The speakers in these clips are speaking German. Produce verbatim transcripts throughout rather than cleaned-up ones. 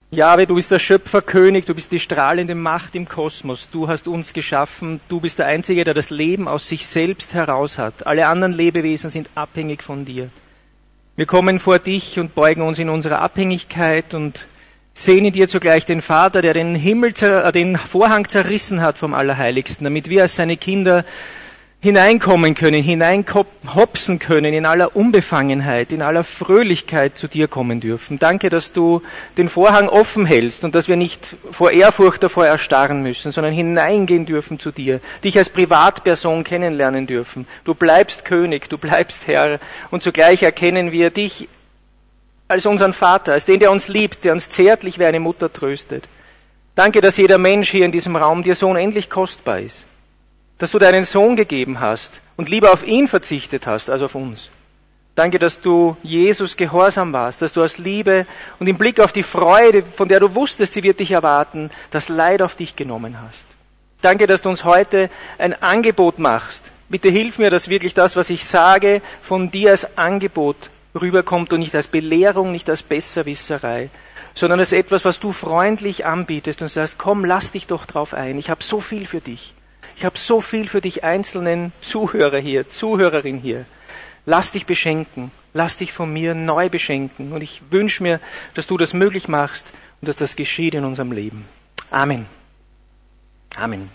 Jahwe, du bist der Schöpferkönig, du bist die strahlende Macht im Kosmos. Du hast uns geschaffen, du bist der Einzige, der das Leben aus sich selbst heraus hat. Alle anderen Lebewesen sind abhängig von dir. Wir kommen vor dich und beugen uns in unserer Abhängigkeit und sehen in dir zugleich den Vater, der den Himmel, den Vorhang zerrissen hat vom Allerheiligsten, damit wir als seine Kinder hineinkommen können, hineinhopsen können, in aller Unbefangenheit, in aller Fröhlichkeit zu dir kommen dürfen. Danke, dass du den Vorhang offen hältst und dass wir nicht vor Ehrfurcht davor erstarren müssen, sondern hineingehen dürfen zu dir, dich als Privatperson kennenlernen dürfen. Du bleibst König, du bleibst Herr und zugleich erkennen wir dich als unseren Vater, als den, der uns liebt, der uns zärtlich wie eine Mutter tröstet. Danke, dass jeder Mensch hier in diesem Raum dir so unendlich kostbar ist. Dass du deinen Sohn gegeben hast und lieber auf ihn verzichtet hast als auf uns. Danke, dass du Jesus gehorsam warst, dass du aus Liebe und im Blick auf die Freude, von der du wusstest, sie wird dich erwarten, das Leid auf dich genommen hast. Danke, dass du uns heute ein Angebot machst. Bitte hilf mir, dass wirklich das, was ich sage, von dir als Angebot rüberkommt und nicht als Belehrung, nicht als Besserwisserei, sondern als etwas, was du freundlich anbietest und sagst, komm, lass dich doch drauf ein, ich habe so viel für dich. Ich habe so viel für dich einzelnen Zuhörer hier, Zuhörerin hier. Lass dich beschenken, lass dich von mir neu beschenken. Und ich wünsche mir, dass du das möglich machst und dass das geschieht in unserem Leben. Amen. Amen.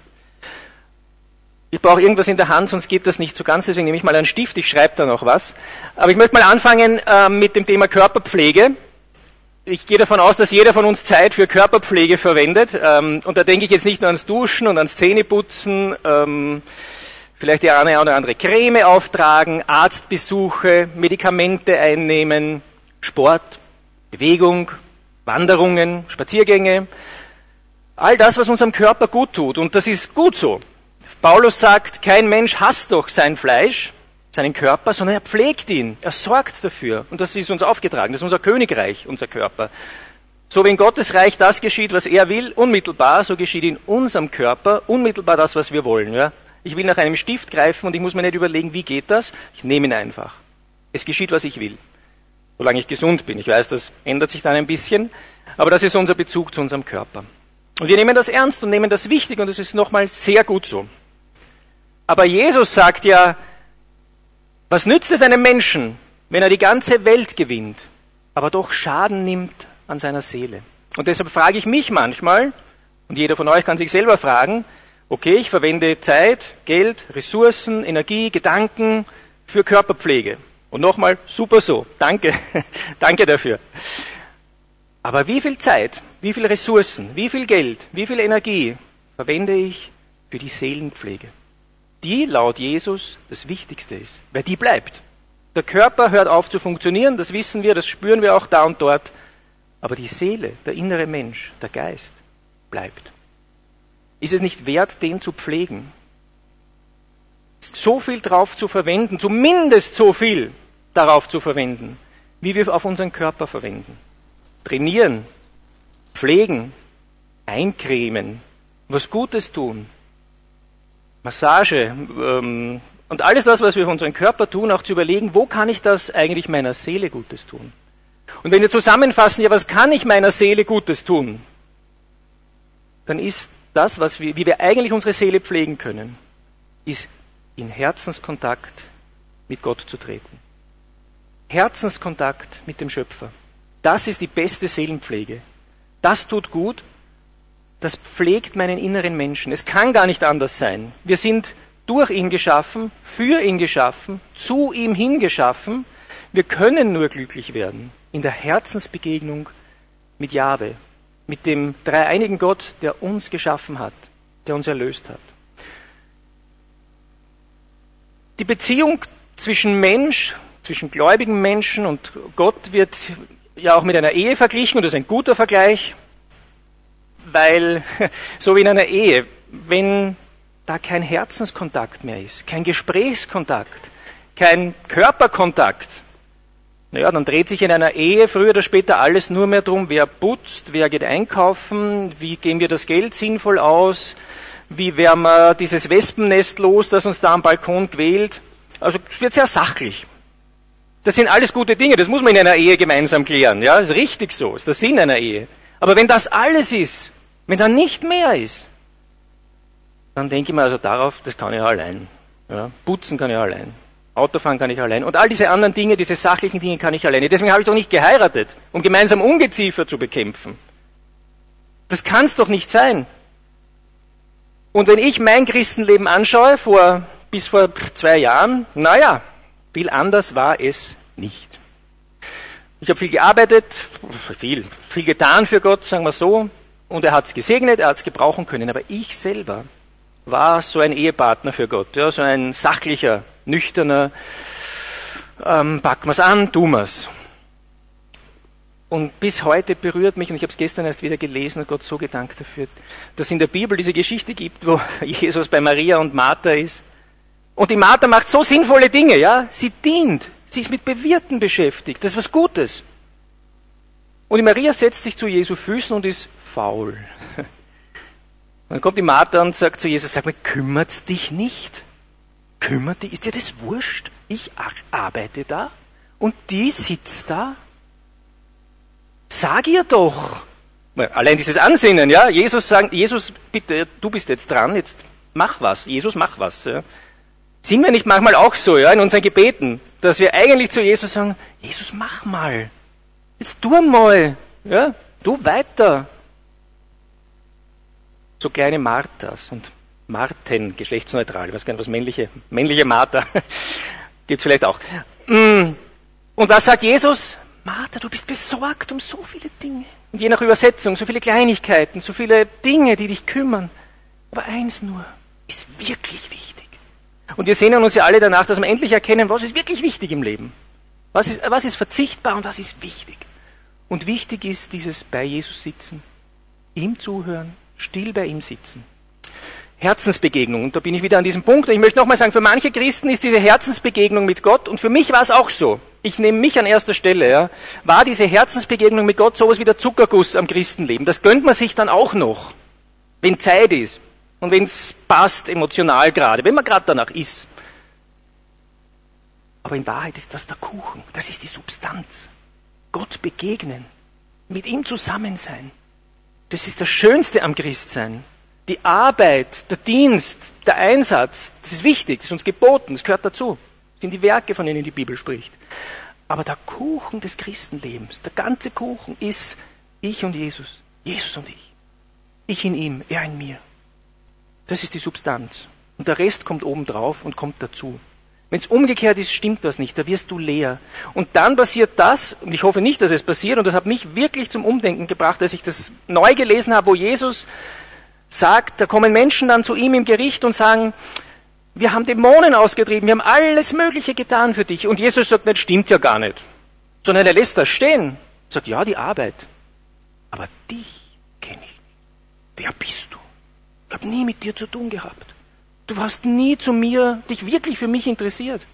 Ich brauche irgendwas in der Hand, sonst geht das nicht so ganz. Deswegen nehme ich mal einen Stift, ich schreibe da noch was. Aber ich möchte mal anfangen äh, mit dem Thema Körperpflege. Ich gehe davon aus, dass jeder von uns Zeit für Körperpflege verwendet. Ähm, und da denke ich jetzt nicht nur ans Duschen und ans Zähneputzen, ähm, vielleicht die eine oder andere Creme auftragen, Arztbesuche, Medikamente einnehmen, Sport, Bewegung, Wanderungen, Spaziergänge. All das, was unserem Körper gut tut. Und das ist gut so. Paulus sagt, kein Mensch hasst doch sein Fleisch, seinen Körper, sondern er pflegt ihn, er sorgt dafür. Und das ist uns aufgetragen, das ist unser Königreich, unser Körper. So wie in Gottes Reich das geschieht, was er will, unmittelbar, so geschieht in unserem Körper unmittelbar das, was wir wollen. Ja? Ich will nach einem Stift greifen und ich muss mir nicht überlegen, wie geht das? Ich nehme ihn einfach. Es geschieht, was ich will. Solange ich gesund bin. Ich weiß, das ändert sich dann ein bisschen, aber das ist unser Bezug zu unserem Körper. Und wir nehmen das ernst und nehmen das wichtig und das ist nochmal sehr gut so. Aber Jesus sagt ja, was nützt es einem Menschen, wenn er die ganze Welt gewinnt, aber doch Schaden nimmt an seiner Seele? Und deshalb frage ich mich manchmal, und jeder von euch kann sich selber fragen, okay, ich verwende Zeit, Geld, Ressourcen, Energie, Gedanken für Körperpflege. Und nochmal, super so, danke, danke dafür. Aber wie viel Zeit, wie viel Ressourcen, wie viel Geld, wie viel Energie verwende ich für die Seelenpflege? Die laut Jesus das Wichtigste ist, weil die bleibt. Der Körper hört auf zu funktionieren, das wissen wir, das spüren wir auch da und dort. Aber die Seele, der innere Mensch, der Geist, bleibt. Ist es nicht wert, den zu pflegen? So viel drauf zu verwenden, zumindest so viel darauf zu verwenden, wie wir auf unseren Körper verwenden. Trainieren, pflegen, eincremen, was Gutes tun. Massage ähm, und alles das, was wir für unseren Körper tun, auch zu überlegen, wo kann ich das eigentlich meiner Seele Gutes tun? Und wenn wir zusammenfassen, ja, was kann ich meiner Seele Gutes tun? Dann ist das, was wir, wie wir eigentlich unsere Seele pflegen können, ist in Herzenskontakt mit Gott zu treten. Herzenskontakt mit dem Schöpfer. Das ist die beste Seelenpflege. Das tut gut. Das pflegt meinen inneren Menschen. Es kann gar nicht anders sein. Wir sind durch ihn geschaffen, für ihn geschaffen, zu ihm hingeschaffen. Wir können nur glücklich werden in der Herzensbegegnung mit Jahwe, mit dem dreieinigen Gott, der uns geschaffen hat, der uns erlöst hat. Die Beziehung zwischen Mensch, zwischen gläubigen Menschen und Gott wird ja auch mit einer Ehe verglichen und das ist ein guter Vergleich. Weil, so wie in einer Ehe, wenn da kein Herzenskontakt mehr ist, kein Gesprächskontakt, kein Körperkontakt, naja, dann dreht sich in einer Ehe früher oder später alles nur mehr darum, wer putzt, wer geht einkaufen, wie geben wir das Geld sinnvoll aus, wie werden wir dieses Wespennest los, das uns da am Balkon quält. Also es wird sehr sachlich. Das sind alles gute Dinge, das muss man in einer Ehe gemeinsam klären. Ja, das ist richtig so, das ist der Sinn einer Ehe. Aber wenn das alles ist, wenn da nicht mehr ist, dann denke ich mir also darauf, das kann ich ja allein. Ja, putzen kann ich ja allein. Autofahren kann ich allein. Und all diese anderen Dinge, diese sachlichen Dinge kann ich alleine. Deswegen habe ich doch nicht geheiratet, um gemeinsam Ungeziefer zu bekämpfen. Das kann es doch nicht sein. Und wenn ich mein Christenleben anschaue, vor, bis vor zwei Jahren, naja, viel anders war es nicht. Ich habe viel gearbeitet, viel, viel getan für Gott, sagen wir so, und er hat es gesegnet, er hat es gebrauchen können. Aber ich selber war so ein Ehepartner für Gott, ja, so ein sachlicher, nüchterner, ähm, packen wir es an, tun wir es. Und bis heute berührt mich, und ich habe es gestern erst wieder gelesen und Gott so gedankt dafür, dass es in der Bibel diese Geschichte gibt, wo Jesus bei Maria und Martha ist. Und die Martha macht so sinnvolle Dinge, ja, sie dient, sie ist mit Bewirten beschäftigt, das ist was Gutes. Und die Maria setzt sich zu Jesu Füßen und ist faul. Und dann kommt die Martha und sagt zu Jesus, sag mal, kümmert's dich nicht? Kümmert dich, ist dir das wurscht? Ich arbeite da und die sitzt da. Sag ihr doch. Allein dieses Ansinnen, ja, Jesus sagt, Jesus, bitte, du bist jetzt dran, jetzt mach was. Jesus, mach was. Ja. Sind wir nicht manchmal auch so, ja, in unseren Gebeten, dass wir eigentlich zu Jesus sagen, Jesus, mach mal. Jetzt tu mal, ja, tu weiter. So kleine Marthas und Marten, geschlechtsneutral, ich weiß gar nicht, was männliche, männliche Martha, gibt's vielleicht auch. Und was sagt Jesus? Martha, du bist besorgt um so viele Dinge. Und je nach Übersetzung, so viele Kleinigkeiten, so viele Dinge, die dich kümmern. Aber eins nur ist wirklich wichtig. Und wir sehnen uns ja alle danach, dass wir endlich erkennen, was ist wirklich wichtig im Leben. Was ist, was ist verzichtbar und was ist wichtig. Und wichtig ist dieses bei Jesus sitzen, ihm zuhören, still bei ihm sitzen. Herzensbegegnung. Und da bin ich wieder an diesem Punkt. Und ich möchte nochmal sagen, für manche Christen ist diese Herzensbegegnung mit Gott, und für mich war es auch so, ich nehme mich an erster Stelle, ja, war diese Herzensbegegnung mit Gott sowas wie der Zuckerguss am Christenleben. Das gönnt man sich dann auch noch, wenn Zeit ist und wenn es passt, emotional gerade, wenn man gerade danach ist. Aber in Wahrheit ist das der Kuchen, das ist die Substanz. Gott begegnen, mit ihm zusammen sein. Das ist das Schönste am Christsein. Die Arbeit, der Dienst, der Einsatz, das ist wichtig, das ist uns geboten, das gehört dazu. Das sind die Werke, von denen die Bibel spricht. Aber der Kuchen des Christenlebens, der ganze Kuchen ist ich und Jesus, Jesus und ich. Ich in ihm, er in mir. Das ist die Substanz. Und der Rest kommt obendrauf und kommt dazu. Wenn es umgekehrt ist, stimmt das nicht, da wirst du leer. Und dann passiert das, und ich hoffe nicht, dass es passiert, und das hat mich wirklich zum Umdenken gebracht, als ich das neu gelesen habe, wo Jesus sagt, da kommen Menschen dann zu ihm im Gericht und sagen, wir haben Dämonen ausgetrieben, wir haben alles Mögliche getan für dich. Und Jesus sagt, das stimmt ja gar nicht. Sondern er lässt das stehen. Sagt, ja, die Arbeit. Aber dich kenne ich nicht. Wer bist du? Ich habe nie mit dir zu tun gehabt. Du hast nie zu mir, dich wirklich für mich interessiert.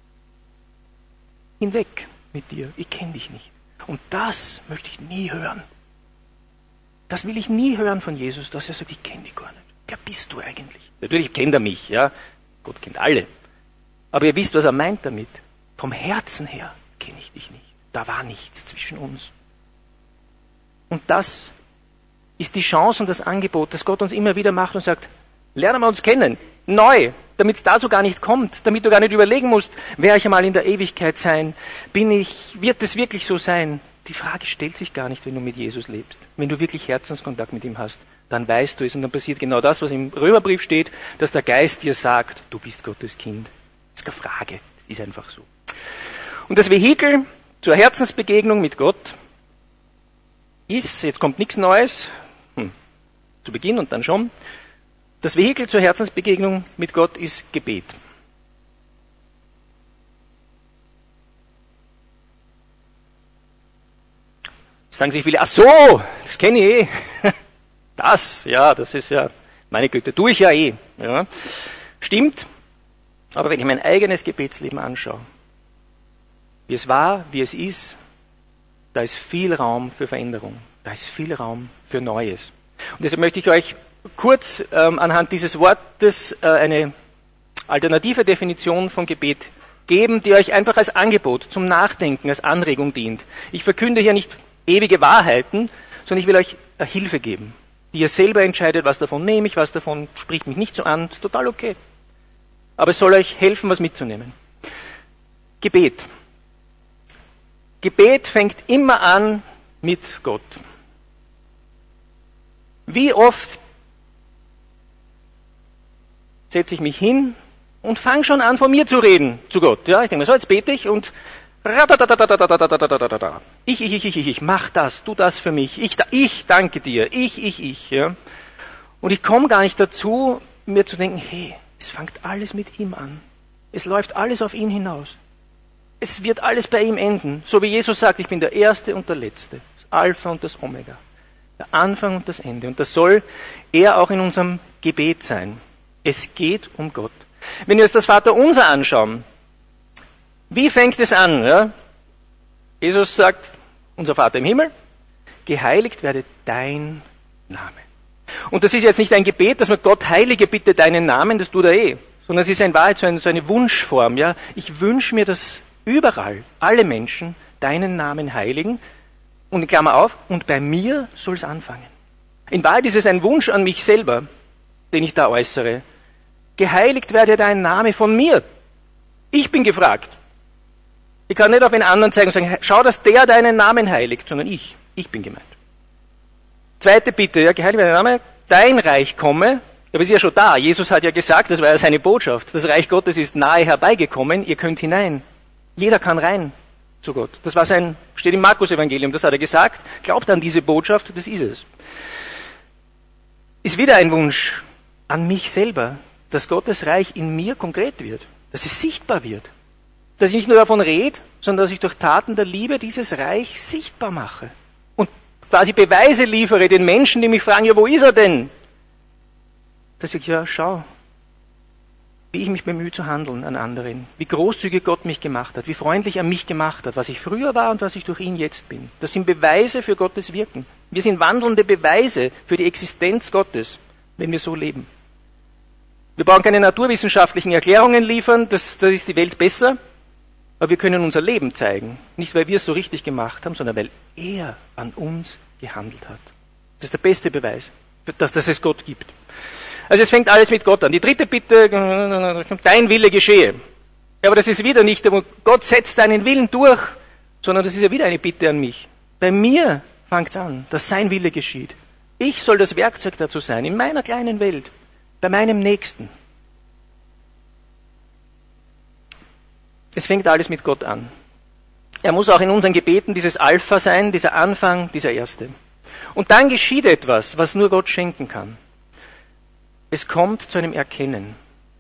Hinweg mit dir, ich kenne dich nicht. Und das möchte ich nie hören. Das will ich nie hören von Jesus, dass er sagt, ich kenne dich gar nicht. Wer bist du eigentlich? Natürlich kennt er mich, ja. Gott kennt alle. Aber ihr wisst, was er meint damit. Vom Herzen her kenne ich dich nicht. Da war nichts zwischen uns. Und das ist die Chance und das Angebot, das Gott uns immer wieder macht und sagt, lernen wir uns kennen, neu, damit es dazu gar nicht kommt, damit du gar nicht überlegen musst, werde ich einmal in der Ewigkeit sein, bin ich, wird es wirklich so sein? Die Frage stellt sich gar nicht, wenn du mit Jesus lebst. Wenn du wirklich Herzenskontakt mit ihm hast, dann weißt du es und dann passiert genau das, was im Römerbrief steht, dass der Geist dir sagt, du bist Gottes Kind. Das ist keine Frage, es ist einfach so. Und das Vehikel zur Herzensbegegnung mit Gott ist, jetzt kommt nichts Neues, hm, zu Beginn und dann schon, das Vehikel zur Herzensbegegnung mit Gott ist Gebet. Sagen sich viele, ach so, das kenne ich eh. Das, ja, das ist ja, meine Güte, tue ich ja eh. Ja. Stimmt, aber wenn ich mein eigenes Gebetsleben anschaue, wie es war, wie es ist, da ist viel Raum für Veränderung, da ist viel Raum für Neues. Und deshalb möchte ich euch kurz ähm, anhand dieses Wortes äh, eine alternative Definition von Gebet geben, die euch einfach als Angebot zum Nachdenken, als Anregung dient. Ich verkünde hier nicht ewige Wahrheiten, sondern ich will euch eine Hilfe geben, die ihr selber entscheidet, was davon nehme ich, was davon spricht mich nicht so an, ist total okay. Aber es soll euch helfen, was mitzunehmen. Gebet. Gebet fängt immer an mit Gott. Wie oft setze ich mich hin und fange schon an, von mir zu reden zu Gott. Ja, ich denke mir, so, jetzt bete ich und ich, ich, ich, ich, ich, ich, mach das, tu das für mich, ich, ich danke dir, ich, ich, ich. Ja. Und ich komme gar nicht dazu, mir zu denken, hey, es fängt alles mit ihm an. Es läuft alles auf ihn hinaus. Es wird alles bei ihm enden. So wie Jesus sagt, ich bin der Erste und der Letzte, das Alpha und das Omega, der Anfang und das Ende. Und das soll er auch in unserem Gebet sein. Es geht um Gott. Wenn wir uns das Vaterunser anschauen, wie fängt es an? Ja? Jesus sagt, unser Vater im Himmel, geheiligt werde dein Name. Und das ist jetzt nicht ein Gebet, dass man Gott heilige bitte deinen Namen, das tut er eh, sondern es ist in Wahrheit so eine, so eine Wunschform. Ja? Ich wünsche mir, dass überall alle Menschen deinen Namen heiligen und in Klammer auf, und bei mir soll es anfangen. In Wahrheit ist es ein Wunsch an mich selber, den ich da äußere. Geheiligt werde dein Name von mir. Ich bin gefragt. Ich kann nicht auf einen anderen zeigen und sagen, schau, dass der deinen Namen heiligt, sondern ich. Ich bin gemeint. Zweite Bitte, ja, geheiligt werde dein Name, dein Reich komme. Aber es ist ja schon da. Jesus hat ja gesagt, das war ja seine Botschaft. Das Reich Gottes ist nahe herbeigekommen, ihr könnt hinein. Jeder kann rein zu Gott. Das war sein, steht im Markus-Evangelium, das hat er gesagt. Glaubt an diese Botschaft, das ist es. Ist wieder ein Wunsch an mich selber, dass Gottes Reich in mir konkret wird, dass es sichtbar wird. Dass ich nicht nur davon rede, sondern dass ich durch Taten der Liebe dieses Reich sichtbar mache. Und quasi Beweise liefere den Menschen, die mich fragen, ja, wo ist er denn? Dass ich, ja, schau, wie ich mich bemühe zu handeln an anderen, wie großzügig Gott mich gemacht hat, wie freundlich er mich gemacht hat, was ich früher war und was ich durch ihn jetzt bin. Das sind Beweise für Gottes Wirken. Wir sind wandelnde Beweise für die Existenz Gottes, wenn wir so leben. Wir brauchen keine naturwissenschaftlichen Erklärungen liefern, das, das ist die Welt besser, aber wir können unser Leben zeigen. Nicht, weil wir es so richtig gemacht haben, sondern weil er an uns gehandelt hat. Das ist der beste Beweis, dass, dass es Gott gibt. Also es fängt alles mit Gott an. Die dritte Bitte, dein Wille geschehe. Ja, aber das ist wieder nicht, Gott setzt deinen Willen durch, sondern das ist ja wieder eine Bitte an mich. Bei mir fängt es an, dass sein Wille geschieht. Ich soll das Werkzeug dazu sein, in meiner kleinen Welt, bei meinem Nächsten. Es fängt alles mit Gott an. Er muss auch in unseren Gebeten dieses Alpha sein, dieser Anfang, dieser Erste. Und dann geschieht etwas, was nur Gott schenken kann. Es kommt zu einem Erkennen.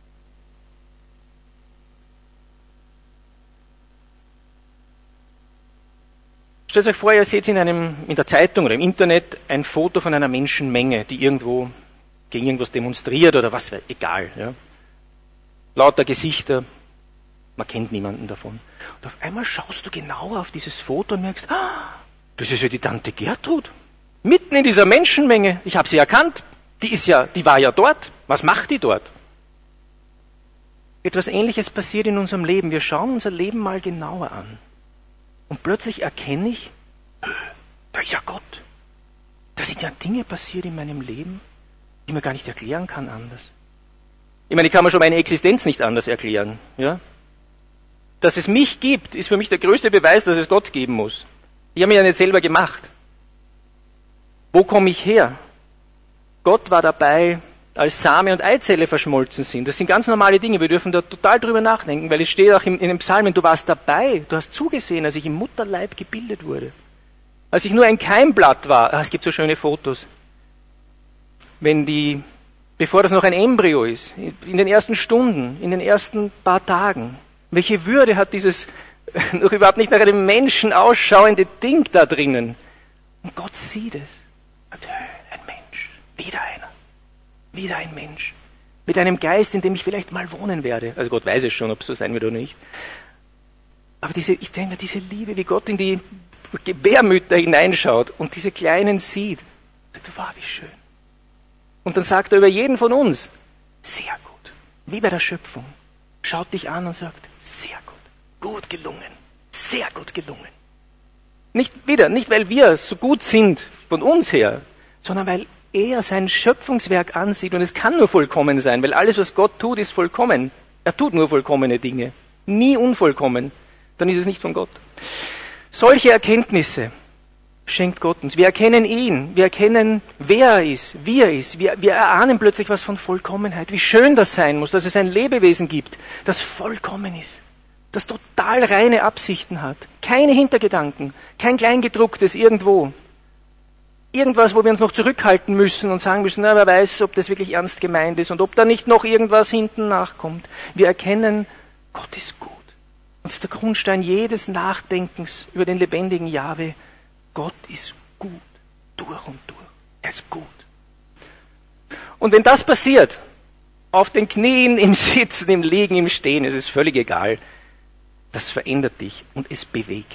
Stellt euch vor, ihr seht in, einem, in der Zeitung oder im Internet ein Foto von einer Menschenmenge, die irgendwo gegen irgendwas demonstriert oder was, egal. Ja. Lauter Gesichter, man kennt niemanden davon. Und auf einmal schaust du genauer auf dieses Foto und merkst, ah, das ist ja die Tante Gertrud. Mitten in dieser Menschenmenge, ich habe sie erkannt. Die ist ja, die war ja dort. Was macht die dort? Etwas Ähnliches passiert in unserem Leben. Wir schauen unser Leben mal genauer an. Und plötzlich erkenne ich, da ist ja Gott. Da sind ja Dinge passiert in meinem Leben, die man gar nicht erklären kann anders. Ich meine, ich kann mir schon meine Existenz nicht anders erklären. Ja? Dass es mich gibt, ist für mich der größte Beweis, dass es Gott geben muss. Ich habe mich ja nicht selber gemacht. Wo komme ich her? Gott war dabei, als Same und Eizelle verschmolzen sind. Das sind ganz normale Dinge. Wir dürfen da total drüber nachdenken, weil es steht auch in, in den Psalmen, du warst dabei, du hast zugesehen, als ich im Mutterleib gebildet wurde. Als ich nur ein Keimblatt war. Ah, es gibt so schöne Fotos. Wenn die, bevor das noch ein Embryo ist, in den ersten Stunden, in den ersten paar Tagen, welche Würde hat dieses noch überhaupt nicht nach einem Menschen ausschauende Ding da drinnen? Und Gott sieht es. Und, ein Mensch, wieder einer. Wieder ein Mensch. Mit einem Geist, in dem ich vielleicht mal wohnen werde. Also Gott weiß es schon, ob es so sein wird oder nicht. Aber diese, ich denke, diese Liebe, wie Gott in die Gebärmütter hineinschaut und diese Kleinen sieht. Sagt, wow, wie schön. Und dann sagt er über jeden von uns, sehr gut. Wie bei der Schöpfung. Schaut dich an und sagt, sehr gut. Gut gelungen. Sehr gut gelungen. Nicht wieder, nicht weil wir so gut sind von uns her, sondern weil er sein Schöpfungswerk ansieht und es kann nur vollkommen sein, weil alles, was Gott tut, ist vollkommen. Er tut nur vollkommene Dinge, nie unvollkommen. Dann ist es nicht von Gott. Solche Erkenntnisse schenkt Gott uns. Wir erkennen ihn, wir erkennen, wer er ist, wie er ist. Wir, wir erahnen plötzlich was von Vollkommenheit. Wie schön das sein muss, dass es ein Lebewesen gibt, das vollkommen ist, das total reine Absichten hat. Keine Hintergedanken, kein Kleingedrucktes irgendwo. Irgendwas, wo wir uns noch zurückhalten müssen und sagen müssen, na, wer weiß, ob das wirklich ernst gemeint ist und ob da nicht noch irgendwas hinten nachkommt. Wir erkennen, Gott ist gut. Und das ist der Grundstein jedes Nachdenkens über den lebendigen Jahwe. Gott ist gut, durch und durch. Er ist gut. Und wenn das passiert, auf den Knien, im Sitzen, im Liegen, im Stehen, es ist völlig egal, das verändert dich und es bewegt.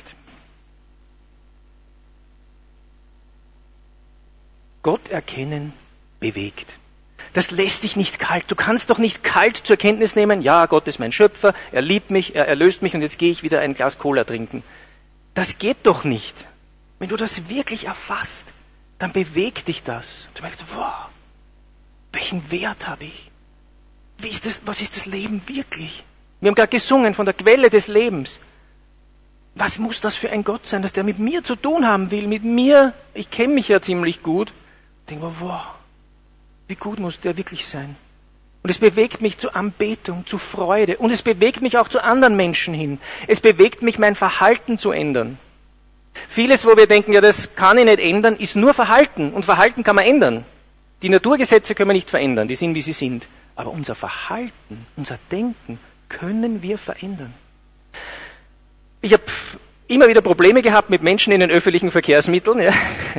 Gott erkennen bewegt. Das lässt dich nicht kalt. Du kannst doch nicht kalt zur Kenntnis nehmen, ja, Gott ist mein Schöpfer, er liebt mich, er erlöst mich und jetzt gehe ich wieder ein Glas Cola trinken. Das geht doch nicht. Wenn du das wirklich erfasst, dann bewegt dich das. Du merkst, wow, welchen Wert habe ich? Wie ist das, was ist das Leben wirklich? Wir haben gerade gesungen von der Quelle des Lebens. Was muss das für ein Gott sein, dass der mit mir zu tun haben will? Mit mir, ich kenne mich ja ziemlich gut. Ich denke mir, wow, wie gut muss der wirklich sein? Und es bewegt mich zur Anbetung, zu Freude. Und es bewegt mich auch zu anderen Menschen hin. Es bewegt mich, mein Verhalten zu ändern. Vieles, wo wir denken, ja, das kann ich nicht ändern, ist nur Verhalten. Und Verhalten kann man ändern. Die Naturgesetze können wir nicht verändern, die sind, wie sie sind. Aber unser Verhalten, unser Denken können wir verändern. Ich habe immer wieder Probleme gehabt mit Menschen in den öffentlichen Verkehrsmitteln. Ja.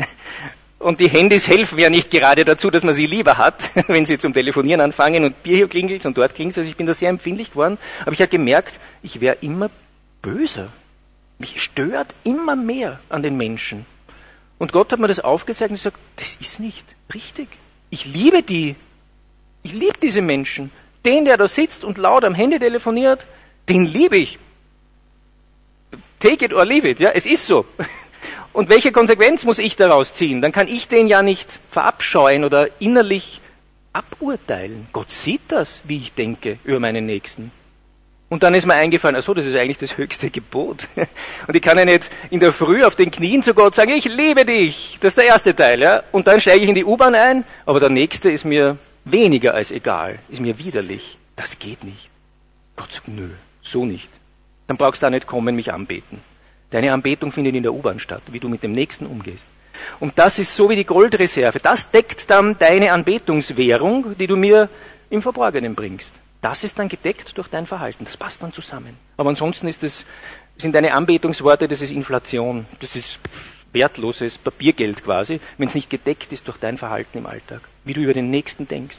Und die Handys helfen ja nicht gerade dazu, dass man sie lieber hat, wenn sie zum Telefonieren anfangen und hier klingelt und dort klingelt. Also ich bin da sehr empfindlich geworden. Aber ich habe gemerkt, ich wäre immer böser. Mich stört immer mehr an den Menschen. Und Gott hat mir das aufgezeigt und gesagt, das ist nicht richtig. Ich liebe die. Ich liebe diese Menschen. Den, der da sitzt und laut am Handy telefoniert, den liebe ich. Take it or leave it. Ja, es ist so. Und welche Konsequenz muss ich daraus ziehen? Dann kann ich den ja nicht verabscheuen oder innerlich aburteilen. Gott sieht das, wie ich denke über meinen Nächsten. Und dann ist mir eingefallen, ach so, das ist eigentlich das höchste Gebot. Und ich kann ja nicht in der Früh auf den Knien zu Gott sagen, ich liebe dich. Das ist der erste Teil, ja. Und dann steige ich in die U-Bahn ein, aber der nächste ist mir weniger als egal, ist mir widerlich. Das geht nicht. Gott sagt, nö, so nicht. Dann brauchst du da nicht kommen, mich anbeten. Deine Anbetung findet in der U-Bahn statt, wie du mit dem Nächsten umgehst. Und das ist so wie die Goldreserve. Das deckt dann deine Anbetungswährung, die du mir im Verborgenen bringst. Das ist dann gedeckt durch dein Verhalten. Das passt dann zusammen. Aber ansonsten ist das, sind deine Anbetungsworte, das ist Inflation. Das ist wertloses Papiergeld quasi, wenn es nicht gedeckt ist durch dein Verhalten im Alltag. Wie du über den Nächsten denkst.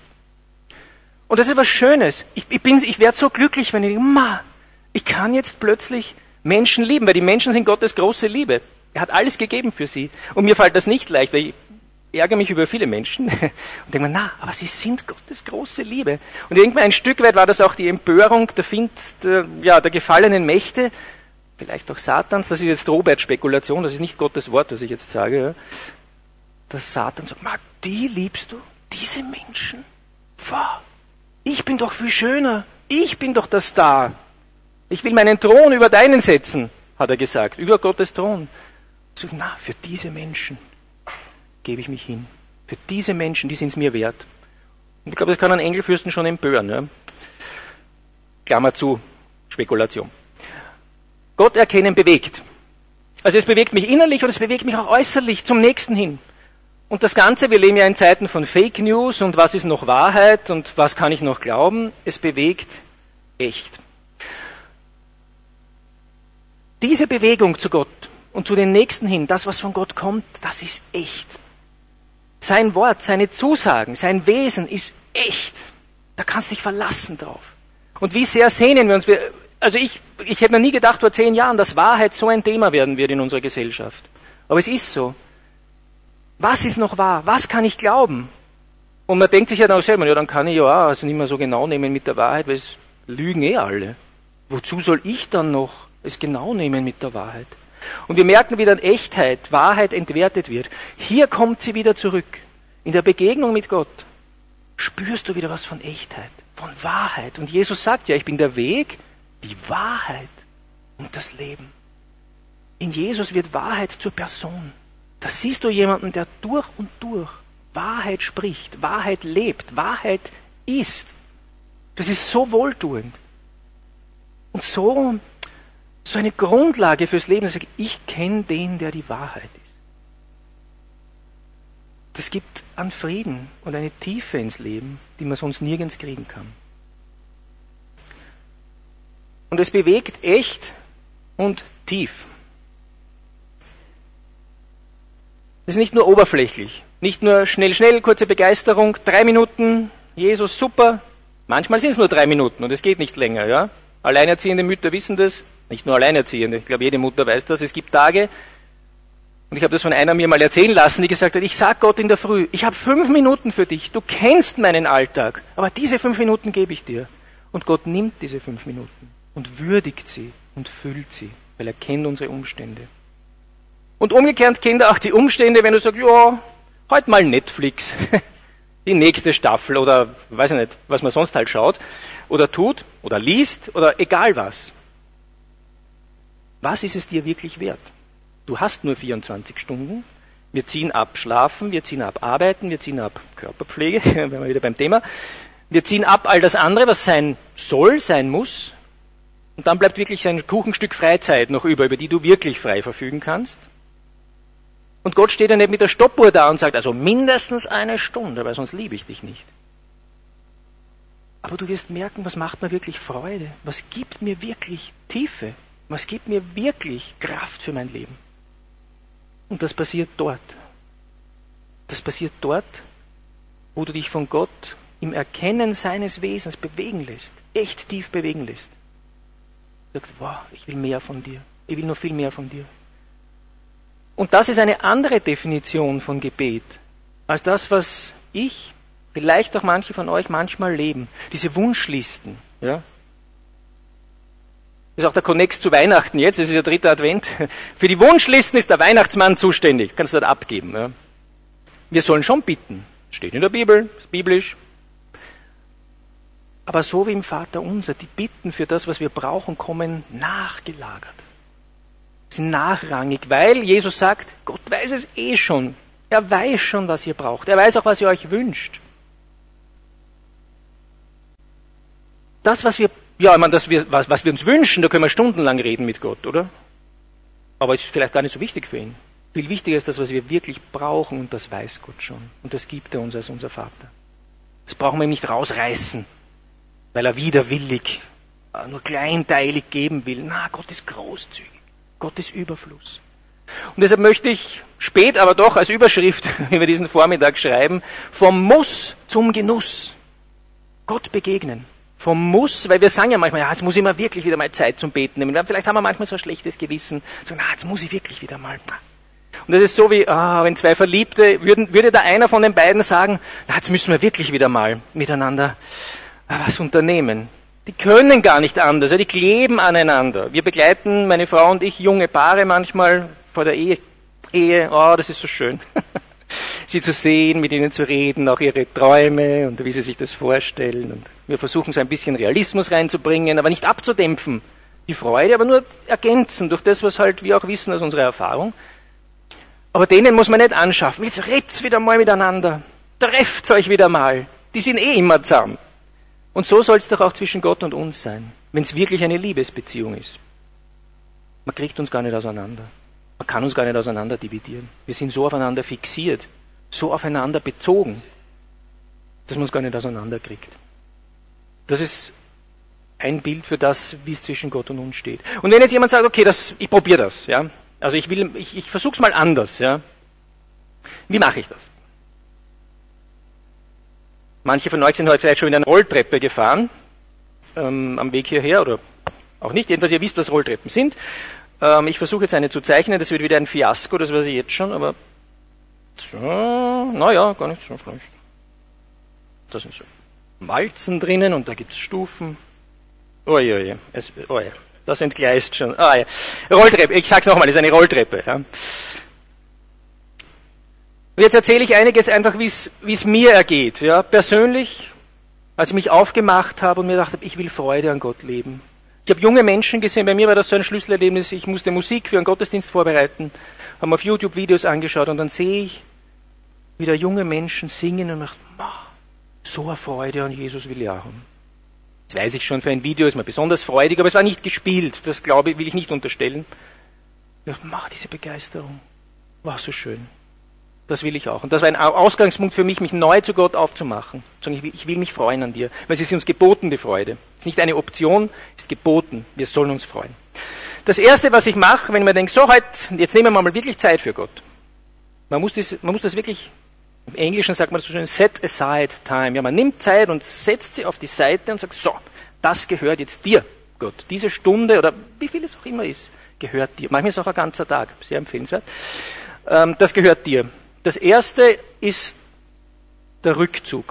Und das ist was Schönes. Ich, ich, bin, ich werde so glücklich, wenn ich denke, Ma, ich kann jetzt plötzlich Menschen lieben, weil die Menschen sind Gottes große Liebe. Er hat alles gegeben für sie. Und mir fällt das nicht leicht, weil ich ärgere mich über viele Menschen und denke mir, na, aber sie sind Gottes große Liebe. Und irgendwann ein Stück weit war das auch die Empörung der, der, ja, der gefallenen Mächte, vielleicht auch Satans, das ist jetzt Robert-Spekulation, das ist nicht Gottes Wort, was ich jetzt sage, ja. Dass Satan sagt, Marc, die liebst du, diese Menschen? Wow, ich bin doch viel schöner, ich bin doch der Star. Ich will meinen Thron über deinen setzen, hat er gesagt, über Gottes Thron. So, na, für diese Menschen gebe ich mich hin. Für diese Menschen, die sind es mir wert. Und ich glaube, das kann einen Engelfürsten schon empören. Ja? Klammer zu, Spekulation. Gott erkennen bewegt. Also es bewegt mich innerlich und es bewegt mich auch äußerlich zum Nächsten hin. Und das Ganze, wir leben ja in Zeiten von Fake News und was ist noch Wahrheit und was kann ich noch glauben, es bewegt echt. Diese Bewegung zu Gott und zu den Nächsten hin, das, was von Gott kommt, das ist echt. Sein Wort, seine Zusagen, sein Wesen ist echt. Da kannst du dich verlassen drauf. Und wie sehr sehnen wir uns. Wir, also ich, ich hätte mir nie gedacht vor zehn Jahren, dass Wahrheit so ein Thema werden wird in unserer Gesellschaft. Aber es ist so. Was ist noch wahr? Was kann ich glauben? Und man denkt sich ja dann auch selber, ja, dann kann ich ja auch also nicht mehr so genau nehmen mit der Wahrheit, weil es lügen eh alle. Wozu soll ich dann noch es genau nehmen mit der Wahrheit? Und wir merken, wie dann Echtheit, Wahrheit entwertet wird. Hier kommt sie wieder zurück. In der Begegnung mit Gott spürst du wieder was von Echtheit, von Wahrheit. Und Jesus sagt ja, ich bin der Weg, die Wahrheit und das Leben. In Jesus wird Wahrheit zur Person. Da siehst du jemanden, der durch und durch Wahrheit spricht, Wahrheit lebt, Wahrheit ist. Das ist so wohltuend. Und so, so eine Grundlage fürs Leben. Ich, ich kenne den, der die Wahrheit ist. Das gibt an Frieden und eine Tiefe ins Leben, die man sonst nirgends kriegen kann. Und es bewegt echt und tief. Es ist nicht nur oberflächlich, nicht nur schnell, schnell, kurze Begeisterung, drei Minuten, Jesus, super. Manchmal sind es nur drei Minuten und es geht nicht länger. Ja? Alleinerziehende Mütter wissen das, nicht nur Alleinerziehende, ich glaube, jede Mutter weiß das. Es gibt Tage, und ich habe das von einer mir mal erzählen lassen, die gesagt hat, ich sag Gott in der Früh, ich habe fünf Minuten für dich, du kennst meinen Alltag, aber diese fünf Minuten gebe ich dir. Und Gott nimmt diese fünf Minuten und würdigt sie und füllt sie, weil er kennt unsere Umstände. Und umgekehrt kennt er auch die Umstände, wenn du sagst, ja, heute mal Netflix, die nächste Staffel oder weiß ich nicht, was man sonst halt schaut oder tut oder liest oder egal was. Was ist es dir wirklich wert? Du hast nur vierundzwanzig Stunden. Wir ziehen ab Schlafen, wir ziehen ab Arbeiten, wir ziehen ab Körperpflege, wenn wir wieder beim Thema. Wir ziehen ab all das andere, was sein soll, sein muss. Und dann bleibt wirklich ein Kuchenstück Freizeit noch über, über die du wirklich frei verfügen kannst. Und Gott steht ja nicht mit der Stoppuhr da und sagt, also mindestens eine Stunde, weil sonst liebe ich dich nicht. Aber du wirst merken, was macht mir wirklich Freude? Was gibt mir wirklich Tiefe? Was gibt mir wirklich Kraft für mein Leben? Und das passiert dort. Das passiert dort, wo du dich von Gott im Erkennen seines Wesens bewegen lässt. Echt tief bewegen lässt. Du sagst, wow, ich will mehr von dir. Ich will noch viel mehr von dir. Und das ist eine andere Definition von Gebet, als das, was ich, vielleicht auch manche von euch manchmal leben. Diese Wunschlisten. Ja? Das ist auch der Konnex zu Weihnachten jetzt, das ist der dritte Advent. Für die Wunschlisten ist der Weihnachtsmann zuständig, kannst du dort abgeben. Ja? Wir sollen schon bitten, steht in der Bibel, ist biblisch. Aber so wie im Vater unser, die Bitten für das, was wir brauchen, kommen nachgelagert. Sind nachrangig, weil Jesus sagt, Gott weiß es eh schon. Er weiß schon, was ihr braucht. Er weiß auch, was ihr euch wünscht. Das, was wir, ja, ich meine, das wir, was, was wir uns wünschen, da können wir stundenlang reden mit Gott, oder? Aber ist vielleicht gar nicht so wichtig für ihn. Viel wichtiger ist das, was wir wirklich brauchen, und das weiß Gott schon. Und das gibt er uns als unser Vater. Das brauchen wir ihm nicht rausreißen, weil er widerwillig, nur kleinteilig geben will. Na, Gott ist großzügig. Gott ist Überfluss. Und deshalb möchte ich spät, aber doch als Überschrift über diesen Vormittag schreiben, vom Muss zum Genuss. Gott begegnen. Vom Muss, weil wir sagen ja manchmal, ja, jetzt muss ich mal wirklich wieder mal Zeit zum Beten nehmen. Vielleicht haben wir manchmal so ein schlechtes Gewissen. So, na, jetzt muss ich wirklich wieder mal. Und das ist so wie, ah, wenn zwei Verliebte, würden, würde da einer von den beiden sagen, na, jetzt müssen wir wirklich wieder mal miteinander was unternehmen. Die können gar nicht anders, die kleben aneinander. Wir begleiten, meine Frau und ich, junge Paare manchmal vor der Ehe. Ehe, oh, das ist so schön. Sie zu sehen, mit ihnen zu reden, auch ihre Träume und wie sie sich das vorstellen. Und wir versuchen so ein bisschen Realismus reinzubringen, aber nicht abzudämpfen. Die Freude, aber nur ergänzen durch das, was halt wir auch wissen aus unserer Erfahrung. Aber denen muss man nicht anschaffen. Jetzt redt's wieder mal miteinander. Trefft's euch wieder mal. Die sind eh immer zusammen. Und so soll es doch auch zwischen Gott und uns sein, wenn es wirklich eine Liebesbeziehung ist. Man kriegt uns gar nicht auseinander. Man kann uns gar nicht auseinander dividieren. Wir sind so aufeinander fixiert, so aufeinander bezogen, dass man uns gar nicht auseinander kriegt. Das ist ein Bild für das, wie es zwischen Gott und uns steht. Und wenn jetzt jemand sagt, okay, das, ich probiere das, ja, also ich will, ich, ich versuche es mal anders, ja, wie mache ich das? Manche von euch sind heute vielleicht schon in einer Rolltreppe gefahren, ähm, am Weg hierher, oder auch nicht. Jedenfalls, ihr wisst, was Rolltreppen sind. Ähm, ich versuche jetzt eine zu zeichnen, das wird wieder ein Fiasko, das weiß ich jetzt schon, aber so, naja, gar nicht so schlecht. Da sind so Walzen drinnen und da gibt es Stufen. Oje, oje, es, oje. Das entgleist schon. Ah, ja. Rolltreppe, ich sag's nochmal, das ist eine Rolltreppe. Ja. Und jetzt erzähle ich einiges einfach, wie es mir ergeht. Ja. Persönlich, als ich mich aufgemacht habe und mir dachte, ich will Freude an Gott leben. Ich habe junge Menschen gesehen, bei mir war das so ein Schlüsselerlebnis, ich musste Musik für einen Gottesdienst vorbereiten, habe mir auf YouTube Videos angeschaut und dann sehe ich, wie da junge Menschen singen und dachte, so eine Freude an Jesus will ich auch haben. Das weiß ich schon, für ein Video ist man besonders freudig, aber es war nicht gespielt, das glaube ich, will ich nicht unterstellen. Ich dachte, mach diese Begeisterung, war so schön. Das will ich auch. Und das war ein Ausgangspunkt für mich, mich neu zu Gott aufzumachen. Ich will, ich will mich freuen an dir, weil es ist uns geboten, die Freude. Es ist nicht eine Option, es ist geboten. Wir sollen uns freuen. Das Erste, was ich mache, wenn ich mir denke, so, heute, jetzt nehmen wir mal wirklich Zeit für Gott. Man muss das, man muss das wirklich, im Englischen sagt man das so schön, set aside time. Ja, man nimmt Zeit und setzt sie auf die Seite und sagt, so, das gehört jetzt dir, Gott. Diese Stunde oder wie viel es auch immer ist, gehört dir. Manchmal ist es auch ein ganzer Tag, sehr empfehlenswert. Ähm, das gehört dir. Das Erste ist der Rückzug.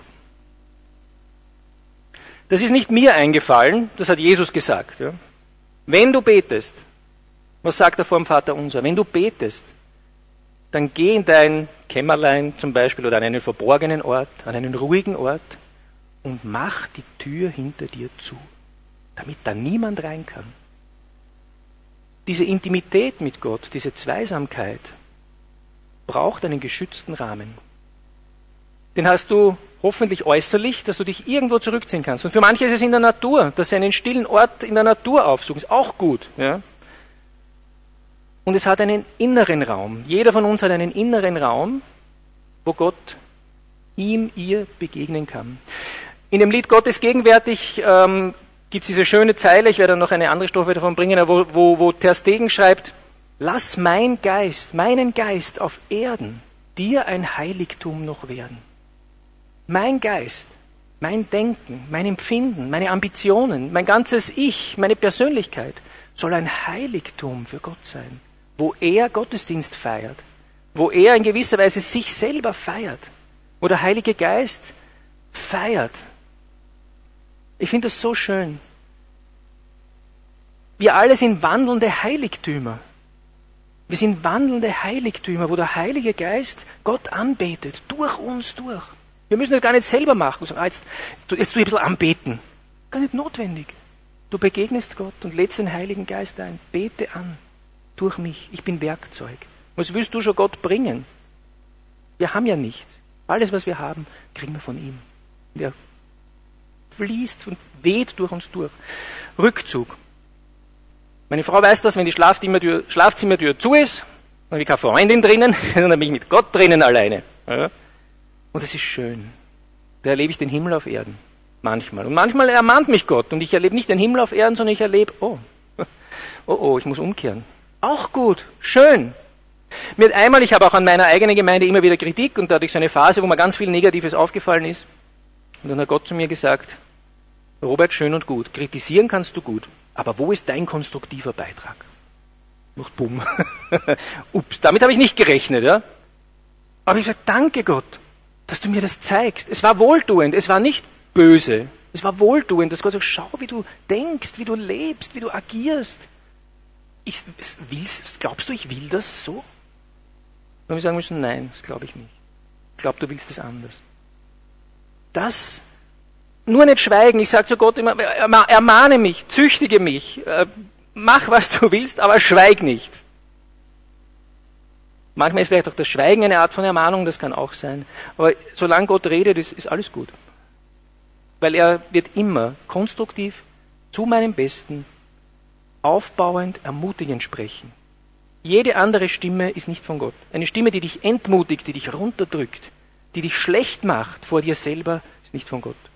Das ist nicht mir eingefallen, das hat Jesus gesagt. Ja. Wenn du betest, was sagt er vor dem Vater unser? Wenn du betest, dann geh in dein Kämmerlein zum Beispiel oder an einen verborgenen Ort, an einen ruhigen Ort und mach die Tür hinter dir zu, damit da niemand rein kann. Diese Intimität mit Gott, diese Zweisamkeit, braucht einen geschützten Rahmen. Den hast du hoffentlich äußerlich, dass du dich irgendwo zurückziehen kannst. Und für manche ist es in der Natur, dass sie einen stillen Ort in der Natur aufsuchen. Ist auch gut. Ja? Und es hat einen inneren Raum. Jeder von uns hat einen inneren Raum, wo Gott ihm, ihr begegnen kann. In dem Lied Gott ist gegenwärtig ähm, gibt es diese schöne Zeile, ich werde noch eine andere Strophe davon bringen, wo, wo, wo Ter Stegen schreibt, lass mein Geist, meinen Geist auf Erden dir ein Heiligtum noch werden. Mein Geist, mein Denken, mein Empfinden, meine Ambitionen, mein ganzes Ich, meine Persönlichkeit soll ein Heiligtum für Gott sein, wo er Gottesdienst feiert, wo er in gewisser Weise sich selber feiert, wo der Heilige Geist feiert. Ich finde das so schön. Wir alle sind wandelnde Heiligtümer. Wir sind wandelnde Heiligtümer, wo der Heilige Geist Gott anbetet, durch uns durch. Wir müssen das gar nicht selber machen. Sagen, ah, jetzt, jetzt tu ich ein bisschen anbeten. Gar nicht notwendig. Du begegnest Gott und lädst den Heiligen Geist ein. Bete an, durch mich. Ich bin Werkzeug. Was willst du schon Gott bringen? Wir haben ja nichts. Alles, was wir haben, kriegen wir von ihm. Der fließt und weht durch uns durch. Rückzug. Meine Frau weiß das, wenn die Schlafzimmertür, Schlafzimmertür zu ist, dann habe ich keine Freundin drinnen, dann bin ich mit Gott drinnen alleine. Ja? Und das ist schön. Da erlebe ich den Himmel auf Erden. Manchmal. Und manchmal ermahnt mich Gott und ich erlebe nicht den Himmel auf Erden, sondern ich erlebe, oh, oh, oh, ich muss umkehren. Auch gut, schön. Mir hat einmal, ich habe auch an meiner eigenen Gemeinde immer wieder Kritik und dadurch so eine Phase, wo mir ganz viel Negatives aufgefallen ist. Und dann hat Gott zu mir gesagt, Robert, schön und gut, kritisieren kannst du gut, aber wo ist dein konstruktiver Beitrag? Macht bumm. Ups, damit habe ich nicht gerechnet, ja. Aber ich sage, danke Gott, dass du mir das zeigst. Es war wohltuend, es war nicht böse. Es war wohltuend, dass Gott sagt, schau, wie du denkst, wie du lebst, wie du agierst. Ich, willst, glaubst du, ich will das so? Dann habe ich sagen müssen, nein, das glaube ich nicht. Ich glaube, du willst es anders. Das, nur nicht schweigen. Ich sage zu Gott immer, ermahne mich, züchtige mich, mach, was du willst, aber schweig nicht. Manchmal ist vielleicht auch das Schweigen eine Art von Ermahnung, das kann auch sein. Aber solange Gott redet, ist, ist alles gut. Weil er wird immer konstruktiv, zu meinem Besten, aufbauend, ermutigend sprechen. Jede andere Stimme ist nicht von Gott. Eine Stimme, die dich entmutigt, die dich runterdrückt, die dich schlecht macht vor dir selber, ist nicht von Gott.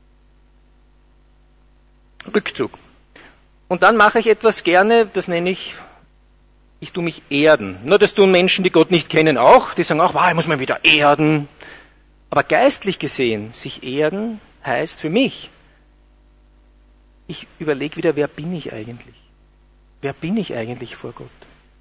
Rückzug. Und dann mache ich etwas gerne, das nenne ich, ich tue mich erden. Nur das tun Menschen, die Gott nicht kennen, auch. Die sagen auch, wow, ich muss mal wieder erden. Aber geistlich gesehen, sich erden heißt für mich, ich überlege wieder, wer bin ich eigentlich? Wer bin ich eigentlich vor Gott?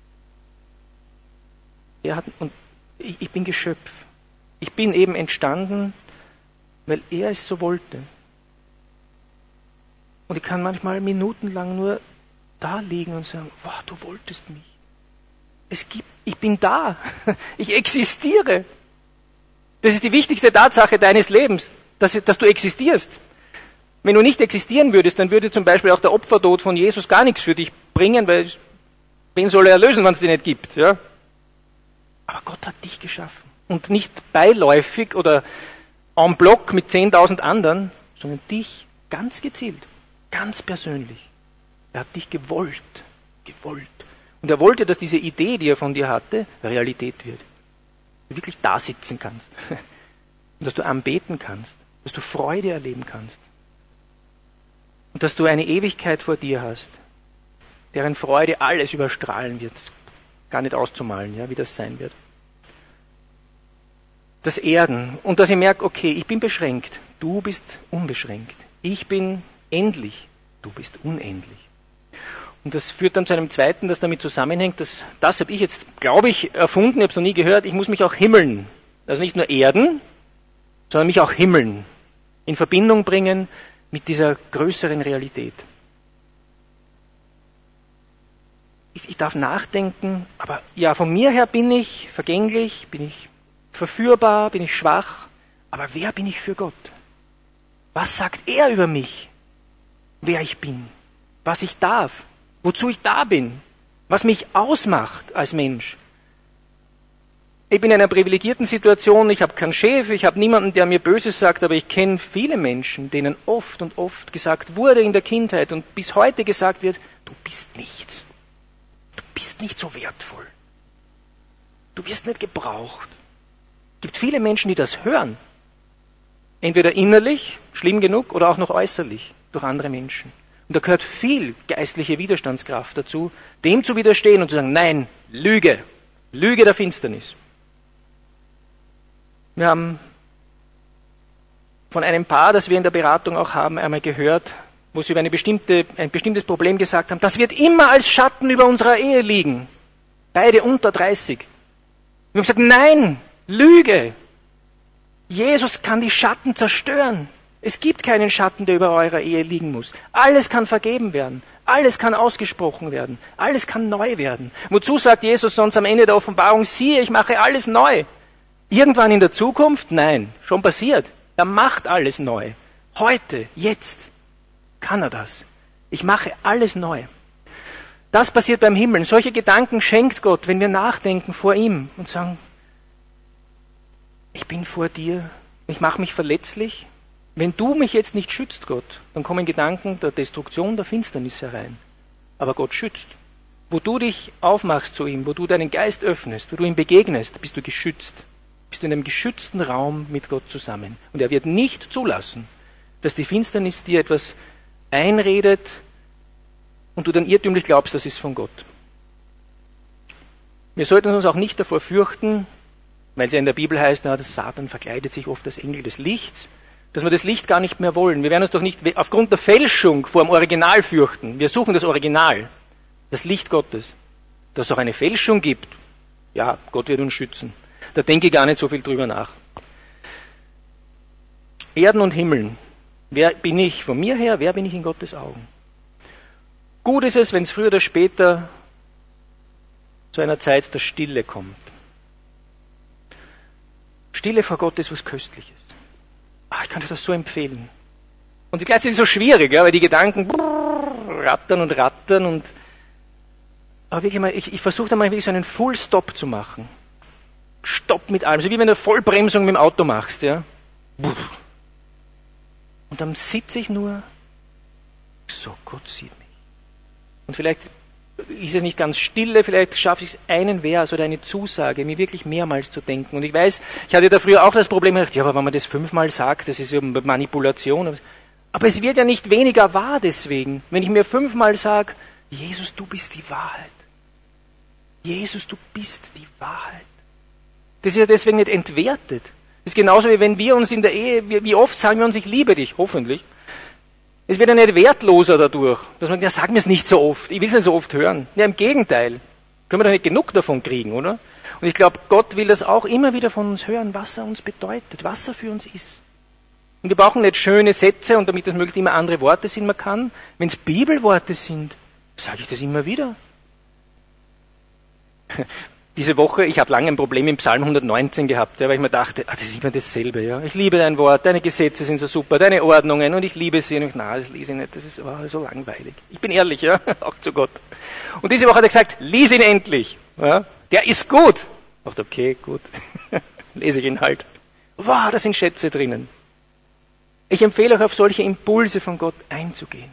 Er hat, und ich, ich bin Geschöpf. Ich bin eben entstanden, weil er es so wollte. Und ich kann manchmal minutenlang nur da liegen und sagen, wow, du wolltest mich. Es gibt, ich bin da. Ich existiere. Das ist die wichtigste Tatsache deines Lebens, dass, dass du existierst. Wenn du nicht existieren würdest, dann würde zum Beispiel auch der Opfertod von Jesus gar nichts für dich bringen, weil wen soll er erlösen, wenn es dich nicht gibt? Ja? Aber Gott hat dich geschaffen. Und nicht beiläufig oder en bloc mit zehntausend anderen, sondern dich ganz gezielt, ganz persönlich. Er hat dich gewollt, gewollt. Und er wollte, dass diese Idee, die er von dir hatte, Realität wird. Dass du wirklich da sitzen kannst. Und dass du anbeten kannst. Dass du Freude erleben kannst. Und dass du eine Ewigkeit vor dir hast, deren Freude alles überstrahlen wird. Gar nicht auszumalen, ja, wie das sein wird. Das Erden. Und dass ich merke, okay, ich bin beschränkt. Du bist unbeschränkt. Ich bin endlich. Du bist unendlich. Und das führt dann zu einem zweiten, das damit zusammenhängt. Das, das habe ich jetzt, glaube ich, erfunden. Ich habe es noch nie gehört. Ich muss mich auch himmeln. Also nicht nur erden, sondern mich auch himmeln. In Verbindung bringen mit dieser größeren Realität. Ich, ich darf nachdenken, aber ja, von mir her bin ich vergänglich, bin ich verführbar, bin ich schwach, aber wer bin ich für Gott? Was sagt er über mich? Wer ich bin? Was ich darf? Wozu ich da bin? Was mich ausmacht als Mensch? Ich bin in einer privilegierten Situation, ich habe keinen Chef, ich habe niemanden, der mir Böses sagt, aber ich kenne viele Menschen, denen oft und oft gesagt wurde in der Kindheit und bis heute gesagt wird, du bist nichts. Du bist nicht so wertvoll. Du wirst nicht gebraucht. Es gibt viele Menschen, die das hören. Entweder innerlich, schlimm genug, oder auch noch äußerlich, durch andere Menschen. Und da gehört viel geistliche Widerstandskraft dazu, dem zu widerstehen und zu sagen, nein, Lüge, Lüge der Finsternis. Wir haben von einem Paar, das wir in der Beratung auch haben, einmal gehört, wo sie über eine bestimmte, ein bestimmtes Problem gesagt haben, das wird immer als Schatten über unserer Ehe liegen. Beide unter dreißig. Wir haben gesagt, nein, Lüge. Jesus kann die Schatten zerstören. Es gibt keinen Schatten, der über eurer Ehe liegen muss. Alles kann vergeben werden. Alles kann ausgesprochen werden. Alles kann neu werden. Wozu sagt Jesus sonst am Ende der Offenbarung, siehe, ich mache alles neu. Irgendwann in der Zukunft? Nein, schon passiert. Er macht alles neu. Heute, jetzt kann er das. Ich mache alles neu. Das passiert beim Himmel. Solche Gedanken schenkt Gott, wenn wir nachdenken vor ihm und sagen, ich bin vor dir, ich mache mich verletzlich. Wenn du mich jetzt nicht schützt, Gott, dann kommen Gedanken der Destruktion, der Finsternis herein. Aber Gott schützt. Wo du dich aufmachst zu ihm, wo du deinen Geist öffnest, wo du ihm begegnest, bist du geschützt. Bist du in einem geschützten Raum mit Gott zusammen. Und er wird nicht zulassen, dass die Finsternis dir etwas einredet und du dann irrtümlich glaubst, das ist von Gott. Wir sollten uns auch nicht davor fürchten, weil es ja in der Bibel heißt, na, das Satan verkleidet sich oft als Engel des Lichts, dass wir das Licht gar nicht mehr wollen. Wir werden uns doch nicht aufgrund der Fälschung vor dem Original fürchten. Wir suchen das Original, das Licht Gottes. Dass es auch eine Fälschung gibt, ja, Gott wird uns schützen. Da denke ich gar nicht so viel drüber nach. Erden und Himmeln. Wer bin ich von mir her? Wer bin ich in Gottes Augen? Gut ist es, wenn es früher oder später zu einer Zeit der Stille kommt. Stille vor Gott ist was Köstliches. Ach, ich kann euch das so empfehlen. Und gleichzeitig ist es so schwierig, ja, weil die Gedanken brrr, rattern und rattern. Und aber wirklich mal, ich, ich versuche da mal wirklich so einen Full-Stop zu machen. Stopp mit allem. So wie wenn du eine Vollbremsung mit dem Auto machst. Ja. Und dann sitze ich nur, so, Gott sieht mich. Und vielleicht ist es nicht ganz stille, vielleicht schaffe ich es, einen Vers oder eine Zusage, mir wirklich mehrmals zu denken. Und ich weiß, ich hatte da früher auch das Problem, ich dachte, ja, aber wenn man das fünfmal sagt, das ist ja Manipulation. Aber es wird ja nicht weniger wahr deswegen, wenn ich mir fünfmal sage, Jesus, du bist die Wahrheit. Jesus, du bist die Wahrheit. Das ist ja deswegen nicht entwertet. Das ist genauso wie wenn wir uns in der Ehe, wie, wie oft sagen wir uns, ich liebe dich, hoffentlich. Es wird ja nicht wertloser dadurch, dass man, ja, sag mir es nicht so oft, ich will es nicht so oft hören. Ja, im Gegenteil. Können wir doch nicht genug davon kriegen, oder? Und ich glaube, Gott will das auch immer wieder von uns hören, was er uns bedeutet, was er für uns ist. Und wir brauchen nicht schöne Sätze und damit das möglichst immer andere Worte sind, man kann, wenn es Bibelworte sind, Sage ich das immer wieder? Diese Woche, ich habe lange ein Problem im Psalm hundertneunzehn gehabt, ja, weil ich mir dachte, ah, das ist immer dasselbe. Ja. Ich liebe dein Wort, deine Gesetze sind so super, deine Ordnungen und ich liebe sie. Und ich, na, das lese ich nicht, das ist oh, so langweilig. Ich bin ehrlich, ja, auch zu Gott. Und diese Woche hat er gesagt, lies ihn endlich. Ja. Der ist gut. Ich dachte, okay, gut, lese ich ihn halt. Wow, da sind Schätze drinnen. Ich empfehle euch, auf solche Impulse von Gott einzugehen.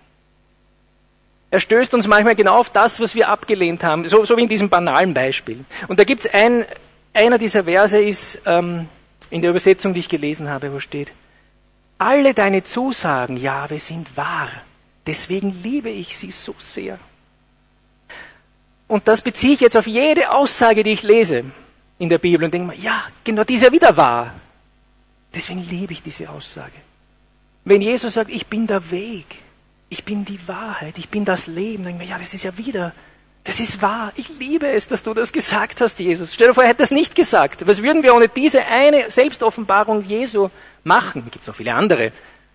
Er stößt uns manchmal genau auf das, was wir abgelehnt haben, so, so wie in diesem banalen Beispiel. Und da gibt es ein, einer dieser Verse ist ähm, in der Übersetzung, die ich gelesen habe, wo steht, alle deine Zusagen, Jahwe, sind wahr, deswegen liebe ich sie so sehr. Und das beziehe ich jetzt auf jede Aussage, die ich lese in der Bibel und denke mir, ja, genau, die ist ja wieder wahr. Deswegen liebe ich diese Aussage. Wenn Jesus sagt, ich bin der Weg, ich bin die Wahrheit, ich bin das Leben, dann denke ich mir, ja, das ist ja wieder, das ist wahr. Ich liebe es, dass du das gesagt hast, Jesus. Stell dir vor, er hätte das nicht gesagt. Was würden wir ohne diese eine Selbstoffenbarung Jesu machen? Da gibt es noch viele andere.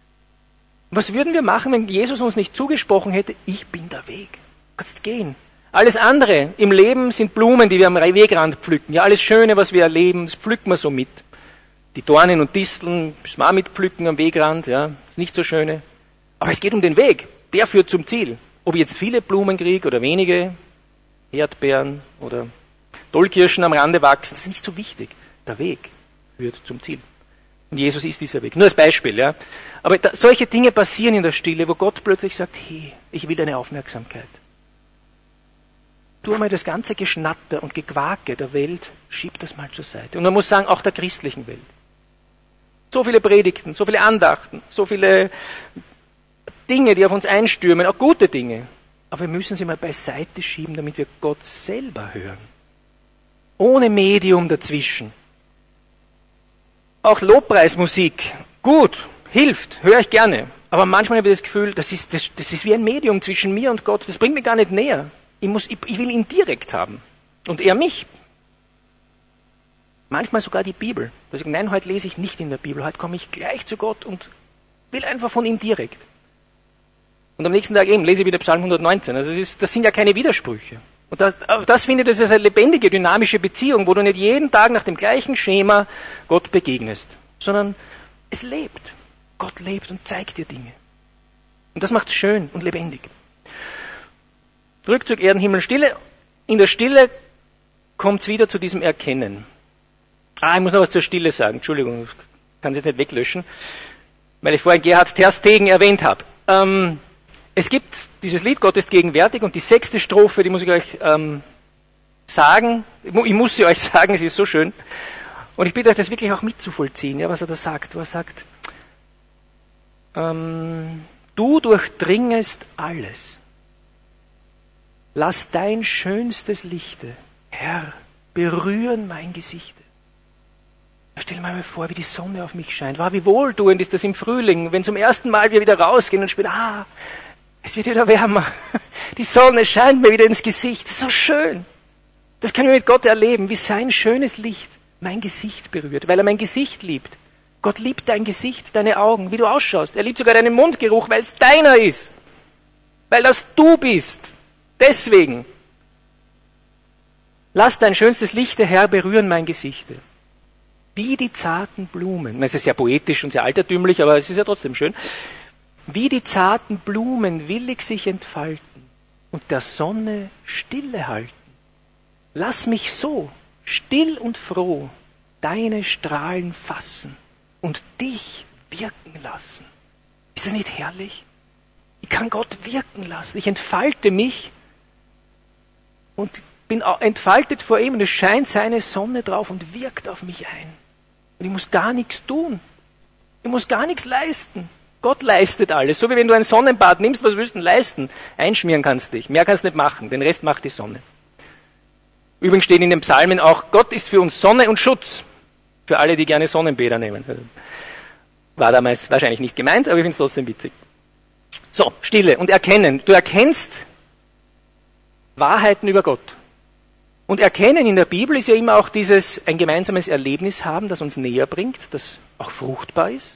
Was würden wir machen, wenn Jesus uns nicht zugesprochen hätte, ich bin der Weg. Du kannst gehen. Alles andere im Leben sind Blumen, die wir am Wegrand pflücken. Ja, alles Schöne, was wir erleben, das pflücken wir so mit. Die Dornen und Disteln müssen wir auch mitpflücken am Wegrand, ja, das nicht so Schöne. Aber es geht um den Weg, der führt zum Ziel. Ob ich jetzt viele Blumen kriege oder wenige, Erdbeeren oder Tollkirschen am Rande wachsen, das ist nicht so wichtig. Der Weg führt zum Ziel. Und Jesus ist dieser Weg. Nur als Beispiel, ja. Aber da, solche Dinge passieren in der Stille, wo Gott plötzlich sagt, hey, ich will deine Aufmerksamkeit. Tu einmal das ganze Geschnatter und Gequake der Welt, schieb das mal zur Seite. Und man muss sagen, auch der christlichen Welt. So viele Predigten, so viele Andachten, so viele Dinge, die auf uns einstürmen, auch gute Dinge. Aber wir müssen sie mal beiseite schieben, damit wir Gott selber hören. Ohne Medium dazwischen. Auch Lobpreismusik, gut, hilft, höre ich gerne. Aber manchmal habe ich das Gefühl, das ist, das, das ist wie ein Medium zwischen mir und Gott. Das bringt mich gar nicht näher. Ich, muss, ich, ich will ihn direkt haben. Und er mich. Manchmal sogar die Bibel. Da sage ich, nein, heute lese ich nicht in der Bibel. Heute komme ich gleich zu Gott und will einfach von ihm direkt. Und am nächsten Tag eben lese ich wieder Psalm hundertneunzehn. Also das, ist, das sind ja keine Widersprüche. Und das, das finde ich, das ist eine lebendige, dynamische Beziehung, wo du nicht jeden Tag nach dem gleichen Schema Gott begegnest, sondern es lebt. Gott lebt und zeigt dir Dinge. Und das macht es schön und lebendig. Rückzug, Erden, Himmel, Stille. In der Stille kommt es wieder zu diesem Erkennen. Ah, ich muss noch was zur Stille sagen. Entschuldigung, ich kann es jetzt nicht weglöschen, weil ich vorhin Gerhard Terstegen erwähnt habe. Ähm, Es gibt dieses Lied, Gott ist gegenwärtig, und die sechste Strophe, die muss ich euch ähm, sagen. Ich muss sie euch sagen, sie ist so schön. Und ich bitte euch, das wirklich auch mitzuvollziehen, ja, was er da sagt. Wo er sagt, ähm, du durchdringest alles. Lass dein schönstes Lichte, Herr, berühren mein Gesicht. Stell dir mal vor, wie die Sonne auf mich scheint. Wow, wie wohltuend ist das im Frühling, wenn zum ersten Mal wir wieder rausgehen und spüren, ah, es wird wieder wärmer. Die Sonne scheint mir wieder ins Gesicht. Das ist so schön. Das können wir mit Gott erleben, wie sein schönes Licht mein Gesicht berührt, weil er mein Gesicht liebt. Gott liebt dein Gesicht, deine Augen, wie du ausschaust. Er liebt sogar deinen Mundgeruch, weil es deiner ist. Weil das du bist. Deswegen. Lass dein schönstes Licht, Herr, berühren mein Gesicht. Wie die zarten Blumen. Es ist sehr poetisch und sehr altertümlich, aber es ist ja trotzdem schön. Wie die zarten Blumen willig sich entfalten und der Sonne Stille halten. Lass mich so, still und froh, deine Strahlen fassen und dich wirken lassen. Ist das nicht herrlich? Ich kann Gott wirken lassen. Ich entfalte mich und bin entfaltet vor ihm und es scheint seine Sonne drauf und wirkt auf mich ein. Und ich muss gar nichts tun. Ich muss gar nichts leisten. Gott leistet alles. So wie wenn du ein Sonnenbad nimmst, was willst du denn leisten? Einschmieren kannst du dich. Mehr kannst du nicht machen. Den Rest macht die Sonne. Übrigens steht in den Psalmen auch, Gott ist für uns Sonne und Schutz. Für alle, die gerne Sonnenbäder nehmen. War damals wahrscheinlich nicht gemeint, aber ich finde es trotzdem witzig. So, Stille und Erkennen. Du erkennst Wahrheiten über Gott. Und Erkennen in der Bibel ist ja immer auch dieses, ein gemeinsames Erlebnis haben, das uns näher bringt, das auch fruchtbar ist.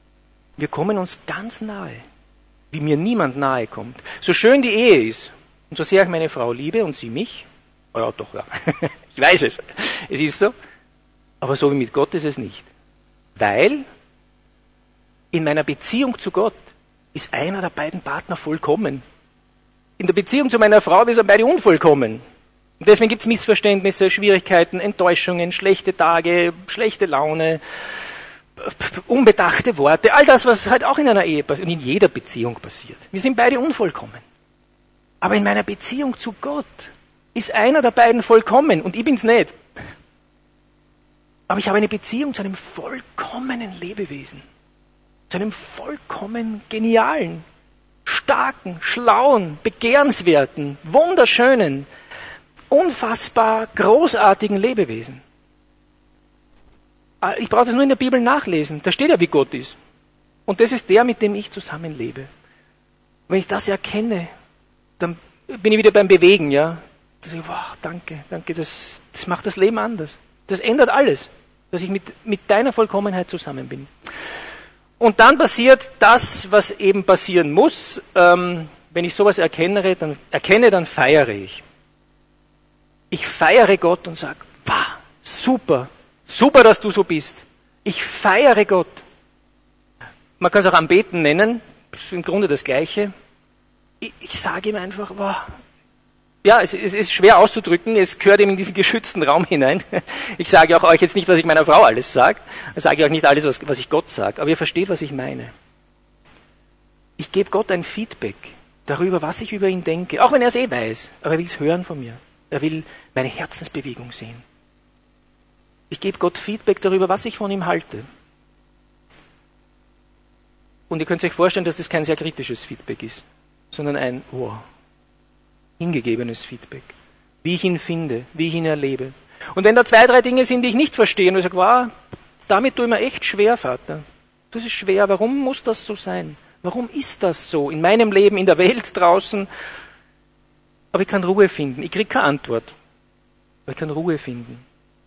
Wir kommen uns ganz nahe, wie mir niemand nahe kommt. So schön die Ehe ist, Und so sehr ich meine Frau liebe und sie mich, oh ja doch, ja, ich weiß es, es ist so, aber so wie mit Gott ist es nicht. Weil in meiner Beziehung zu Gott ist einer der beiden Partner vollkommen. In der Beziehung zu meiner Frau, wir sind beide unvollkommen. Und deswegen gibt es Missverständnisse, Schwierigkeiten, Enttäuschungen, schlechte Tage, schlechte Laune, unbedachte Worte, all das, was halt auch in einer Ehe passiert und in jeder Beziehung passiert. Wir sind beide unvollkommen. Aber in meiner Beziehung zu Gott ist einer der beiden vollkommen und ich bin's nicht. Aber ich habe eine Beziehung zu einem vollkommenen Lebewesen, zu einem vollkommen genialen, starken, schlauen, begehrenswerten, wunderschönen, unfassbar großartigen Lebewesen. Ich brauche das nur in der Bibel nachlesen. Da steht ja, wie Gott ist. Und das ist der, mit dem ich zusammenlebe. Wenn ich das erkenne, dann bin ich wieder beim Bewegen, ja. Da sage ich, wow, danke, danke, das, das macht das Leben anders. Das ändert alles, dass ich mit, mit deiner Vollkommenheit zusammen bin. Und dann passiert das, was eben passieren muss. Ähm, wenn ich sowas erkenne, dann, erkenne, dann feiere ich. Ich feiere Gott und sage, wow, super, super, dass du so bist. Ich feiere Gott. Man kann es auch Anbeten nennen, das ist im Grunde das Gleiche. Ich, ich sage ihm einfach, wow. Ja, es, es ist schwer auszudrücken, es gehört eben in diesen geschützten Raum hinein. Ich sage auch euch jetzt nicht, was ich meiner Frau alles sage, ich sage euch nicht alles, was, was ich Gott sage, aber ihr versteht, was ich meine. Ich gebe Gott ein Feedback darüber, was ich über ihn denke, auch wenn er es eh weiß, aber er will es hören von mir. Er will meine Herzensbewegung sehen. Ich gebe Gott Feedback darüber, was ich von ihm halte. Und ihr könnt euch vorstellen, dass das kein sehr kritisches Feedback ist, sondern ein, oh, hingegebenes Feedback. Wie ich ihn finde, wie ich ihn erlebe. Und wenn da zwei, drei Dinge sind, die ich nicht verstehe, und ich sage, wow, damit tue ich mir echt schwer, Vater. Das ist schwer. Warum muss das so sein? Warum ist das so? In meinem Leben, in der Welt draußen. Aber ich kann Ruhe finden. Ich kriege keine Antwort. Aber ich kann Ruhe finden.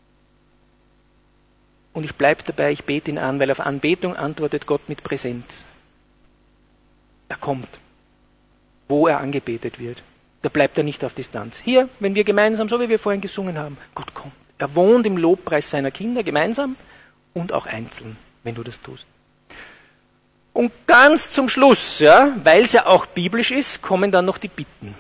Und ich bleibe dabei, ich bete ihn an, weil auf Anbetung antwortet Gott mit Präsenz. Er kommt, wo er angebetet wird. Da bleibt er nicht auf Distanz. Hier, wenn wir gemeinsam, so wie wir vorhin gesungen haben, Gott kommt. Er wohnt im Lobpreis seiner Kinder, gemeinsam und auch einzeln, wenn du das tust. Und ganz zum Schluss, ja, weil es ja auch biblisch ist, kommen dann noch die Bitten.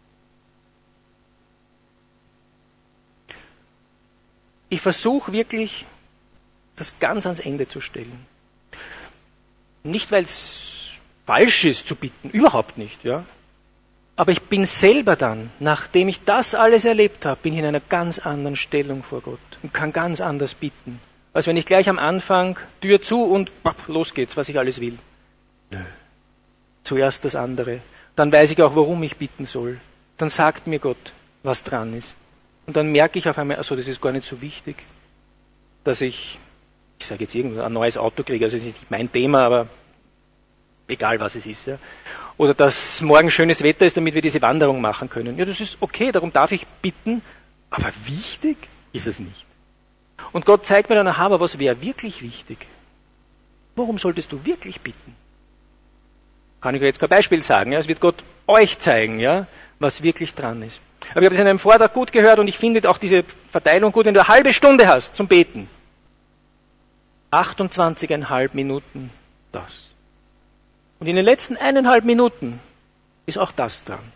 Ich versuche wirklich, das ganz ans Ende zu stellen. Nicht, weil es falsch ist zu bitten, überhaupt nicht, ja. Aber ich bin selber dann, nachdem ich das alles erlebt habe, bin ich in einer ganz anderen Stellung vor Gott und kann ganz anders bitten. Als wenn ich gleich am Anfang Tür zu und los geht's, was ich alles will. Nö. Zuerst das andere. Dann weiß ich auch, warum ich bitten soll. Dann sagt mir Gott, was dran ist. Und dann merke ich auf einmal, also das ist gar nicht so wichtig, dass ich, ich sage jetzt irgendwas, ein neues Auto kriege. Also das ist nicht mein Thema, aber egal was es ist. Ja. Oder dass morgen schönes Wetter ist, damit wir diese Wanderung machen können. Ja, das ist okay, darum darf ich bitten, aber wichtig ist es nicht. Und Gott zeigt mir dann, aha, aber was wäre wirklich wichtig? Worum solltest du wirklich bitten? Kann ich euch jetzt kein Beispiel sagen, ja? Es wird Gott euch zeigen, ja, was wirklich dran ist. Aber ich habe das in einem Vortrag gut gehört und ich finde auch diese Verteilung gut, wenn du eine halbe Stunde hast zum Beten. achtundzwanzig Komma fünf Minuten das. Und in den letzten eineinhalb Minuten ist auch das dran.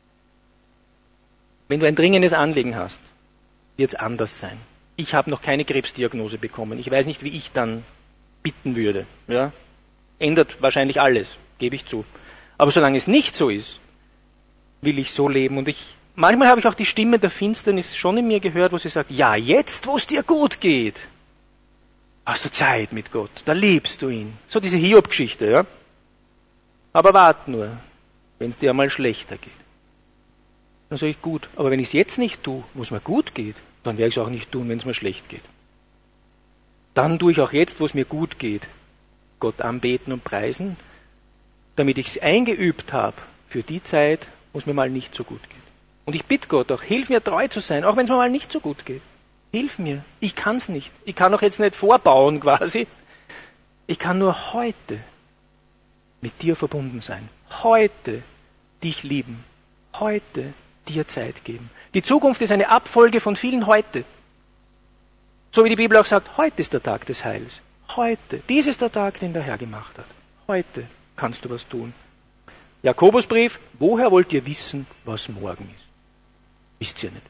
Wenn du ein dringendes Anliegen hast, wird es anders sein. Ich habe noch keine Krebsdiagnose bekommen. Ich weiß nicht, wie ich dann bitten würde. Ja? Ändert wahrscheinlich alles, gebe ich zu. Aber solange es nicht so ist, will ich so leben. Und ich, manchmal habe ich auch die Stimme der Finsternis schon in mir gehört, wo sie sagt, ja, jetzt, wo es dir gut geht, hast du Zeit mit Gott, da liebst du ihn. So diese Hiob-Geschichte, ja. Aber wart nur, wenn es dir einmal schlechter geht. Dann sage ich, gut, aber wenn ich es jetzt nicht tue, wo es mir gut geht, dann werde ich es auch nicht tun, wenn es mir schlecht geht. Dann tue ich auch jetzt, wo es mir gut geht, Gott anbeten und preisen, damit ich es eingeübt habe für die Zeit, wo es mir mal nicht so gut geht. Und ich bitte Gott auch, hilf mir treu zu sein, auch wenn es mir mal nicht so gut geht. Hilf mir, ich kann es nicht. Ich kann auch jetzt nicht vorbauen quasi. Ich kann nur heute mit dir verbunden sein. Heute dich lieben. Heute dir Zeit geben. Die Zukunft ist eine Abfolge von vielen Heute. So wie die Bibel auch sagt, heute ist der Tag des Heils. Heute. Dies ist der Tag, den der Herr gemacht hat. Heute kannst du was tun. Jakobusbrief, woher wollt ihr wissen, was morgen ist? Wisst ihr nicht.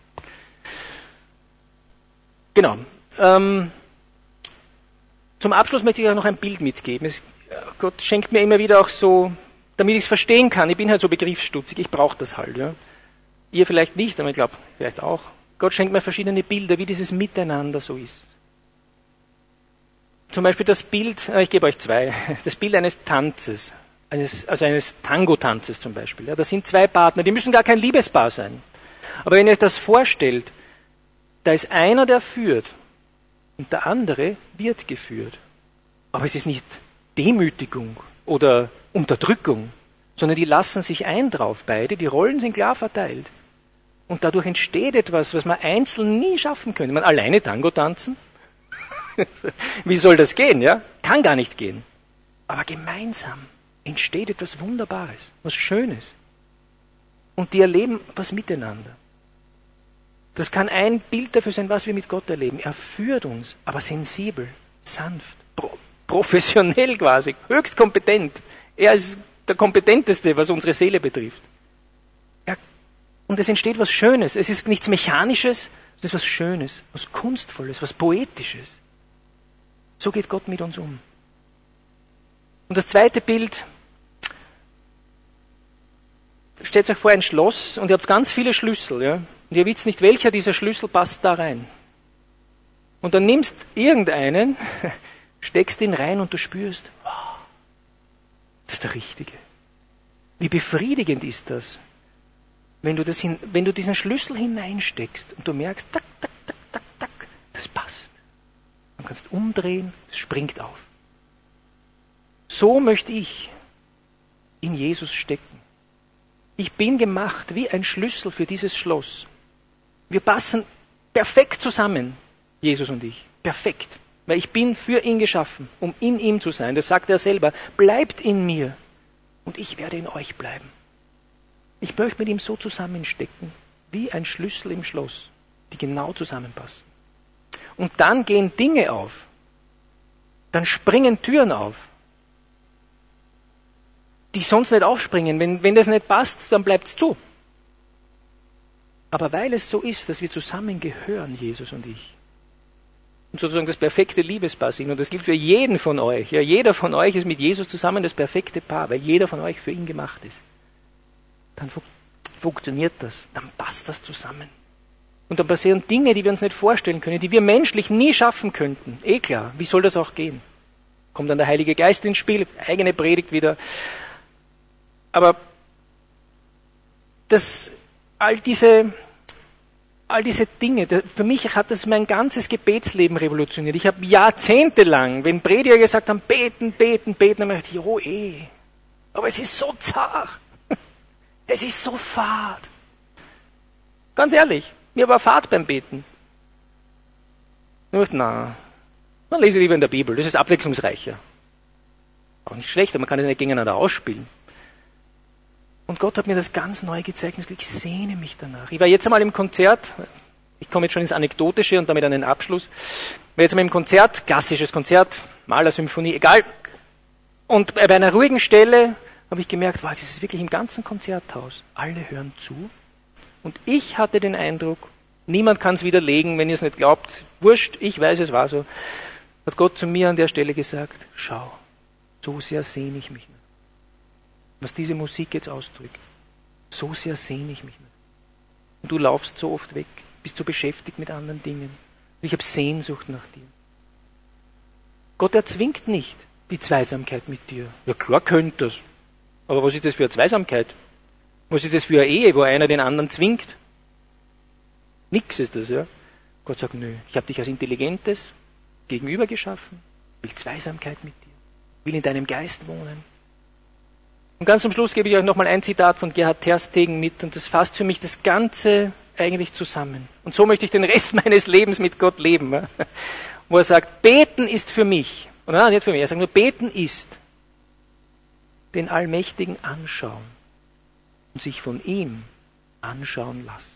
Genau. Ähm, zum Abschluss möchte ich euch noch ein Bild mitgeben. Es, Gott schenkt mir immer wieder auch so, damit ich es verstehen kann. Ich bin halt so begriffsstutzig, ich brauche das halt. Ja. Ihr vielleicht nicht, aber ich glaube, vielleicht auch. Gott schenkt mir verschiedene Bilder, wie dieses Miteinander so ist. Zum Beispiel das Bild, ich gebe euch zwei, das Bild eines Tanzes, eines, also eines Tango-Tanzes zum Beispiel. Ja, da sind zwei Partner, die müssen gar kein Liebespaar sein. Aber wenn ihr euch das vorstellt, da ist einer, der führt und der andere wird geführt. Aber es ist nicht Demütigung oder Unterdrückung, sondern die lassen sich ein drauf, beide, die Rollen sind klar verteilt. Und dadurch entsteht etwas, was man einzeln nie schaffen könnte. Man alleine Tango tanzen? Wie soll das gehen, ja? Kann gar nicht gehen. Aber gemeinsam entsteht etwas Wunderbares, was Schönes. Und die erleben was miteinander. Das kann ein Bild dafür sein, was wir mit Gott erleben. Er führt uns, aber sensibel, sanft, pro- professionell quasi, höchst kompetent. Er ist der Kompetenteste, was unsere Seele betrifft. Er, und es entsteht was Schönes. Es ist nichts Mechanisches, es ist was Schönes, was Kunstvolles, was Poetisches. So geht Gott mit uns um. Und das zweite Bild, stellt euch vor ein Schloss und ihr habt ganz viele Schlüssel, ja? Und ihr wisst nicht, welcher dieser Schlüssel passt da rein. Und dann nimmst irgendeinen, steckst ihn rein und du spürst, wow, das ist der Richtige. Wie befriedigend ist das, wenn du, das hin, wenn du diesen Schlüssel hineinsteckst und du merkst, tak, tak, tak, tak, tak, das passt. Du kannst umdrehen, es springt auf. So möchte ich in Jesus stecken. Ich bin gemacht wie ein Schlüssel für dieses Schloss. Wir passen perfekt zusammen, Jesus und ich. Perfekt. Weil ich bin für ihn geschaffen, um in ihm zu sein. Das sagt er selber. Bleibt in mir und ich werde in euch bleiben. Ich möchte mit ihm so zusammenstecken, wie ein Schlüssel im Schloss, die genau zusammenpassen. Und dann gehen Dinge auf. Dann springen Türen auf, die sonst nicht aufspringen. Wenn, wenn das nicht passt, dann bleibt es zu. Aber weil es so ist, dass wir zusammengehören, Jesus und ich, und sozusagen das perfekte Liebespaar sind, und das gilt für jeden von euch, ja, jeder von euch ist mit Jesus zusammen das perfekte Paar, weil jeder von euch für ihn gemacht ist, dann fu- funktioniert das, dann passt das zusammen. Und dann passieren Dinge, die wir uns nicht vorstellen können, die wir menschlich nie schaffen könnten. Eh klar, wie soll das auch gehen? Kommt dann der Heilige Geist ins Spiel, eigene Predigt wieder. Aber das, all diese, all diese Dinge, für mich hat das mein ganzes Gebetsleben revolutioniert. Ich habe jahrzehntelang, wenn Prediger gesagt haben, beten, beten, beten, dann habe ich gedacht, oh eh, aber es ist so zart, es ist so fad. Ganz ehrlich, mir war Fahrt beim Beten. Ich dachte, na, dann lese ich lieber in der Bibel, das ist abwechslungsreicher. Auch nicht schlecht, aber man kann es nicht gegeneinander ausspielen. Und Gott hat mir das ganz neu gezeigt und ich sehne mich danach. Ich war jetzt einmal im Konzert, ich komme jetzt schon ins Anekdotische und damit an den Abschluss. Ich war jetzt einmal im Konzert, klassisches Konzert, Malersymphonie, egal. Und bei einer ruhigen Stelle habe ich gemerkt, wow, das ist wirklich im ganzen Konzerthaus. Alle hören zu. Und ich hatte den Eindruck, niemand kann es widerlegen, wenn ihr es nicht glaubt. Wurscht, ich weiß, es war so. Hat Gott zu mir an der Stelle gesagt, schau, so sehr sehne ich mich nicht. Was diese Musik jetzt ausdrückt. So sehr sehne ich mich nicht. Und du laufst so oft weg, bist so beschäftigt mit anderen Dingen. Und ich habe Sehnsucht nach dir. Gott erzwingt nicht die Zweisamkeit mit dir. Ja klar könnte das. Aber was ist das für eine Zweisamkeit? Was ist das für eine Ehe, wo einer den anderen zwingt? Nix ist das, ja. Gott sagt, nö, ich habe dich als intelligentes Gegenüber geschaffen, will Zweisamkeit mit dir, will in deinem Geist wohnen. Und ganz zum Schluss gebe ich euch nochmal ein Zitat von Gerhard Terstegen mit und das fasst für mich das Ganze eigentlich zusammen. Und so möchte ich den Rest meines Lebens mit Gott leben. Ja? Wo er sagt, beten ist für mich, oder nein, nicht für mich, er sagt nur, beten ist den Allmächtigen anschauen und sich von ihm anschauen lassen.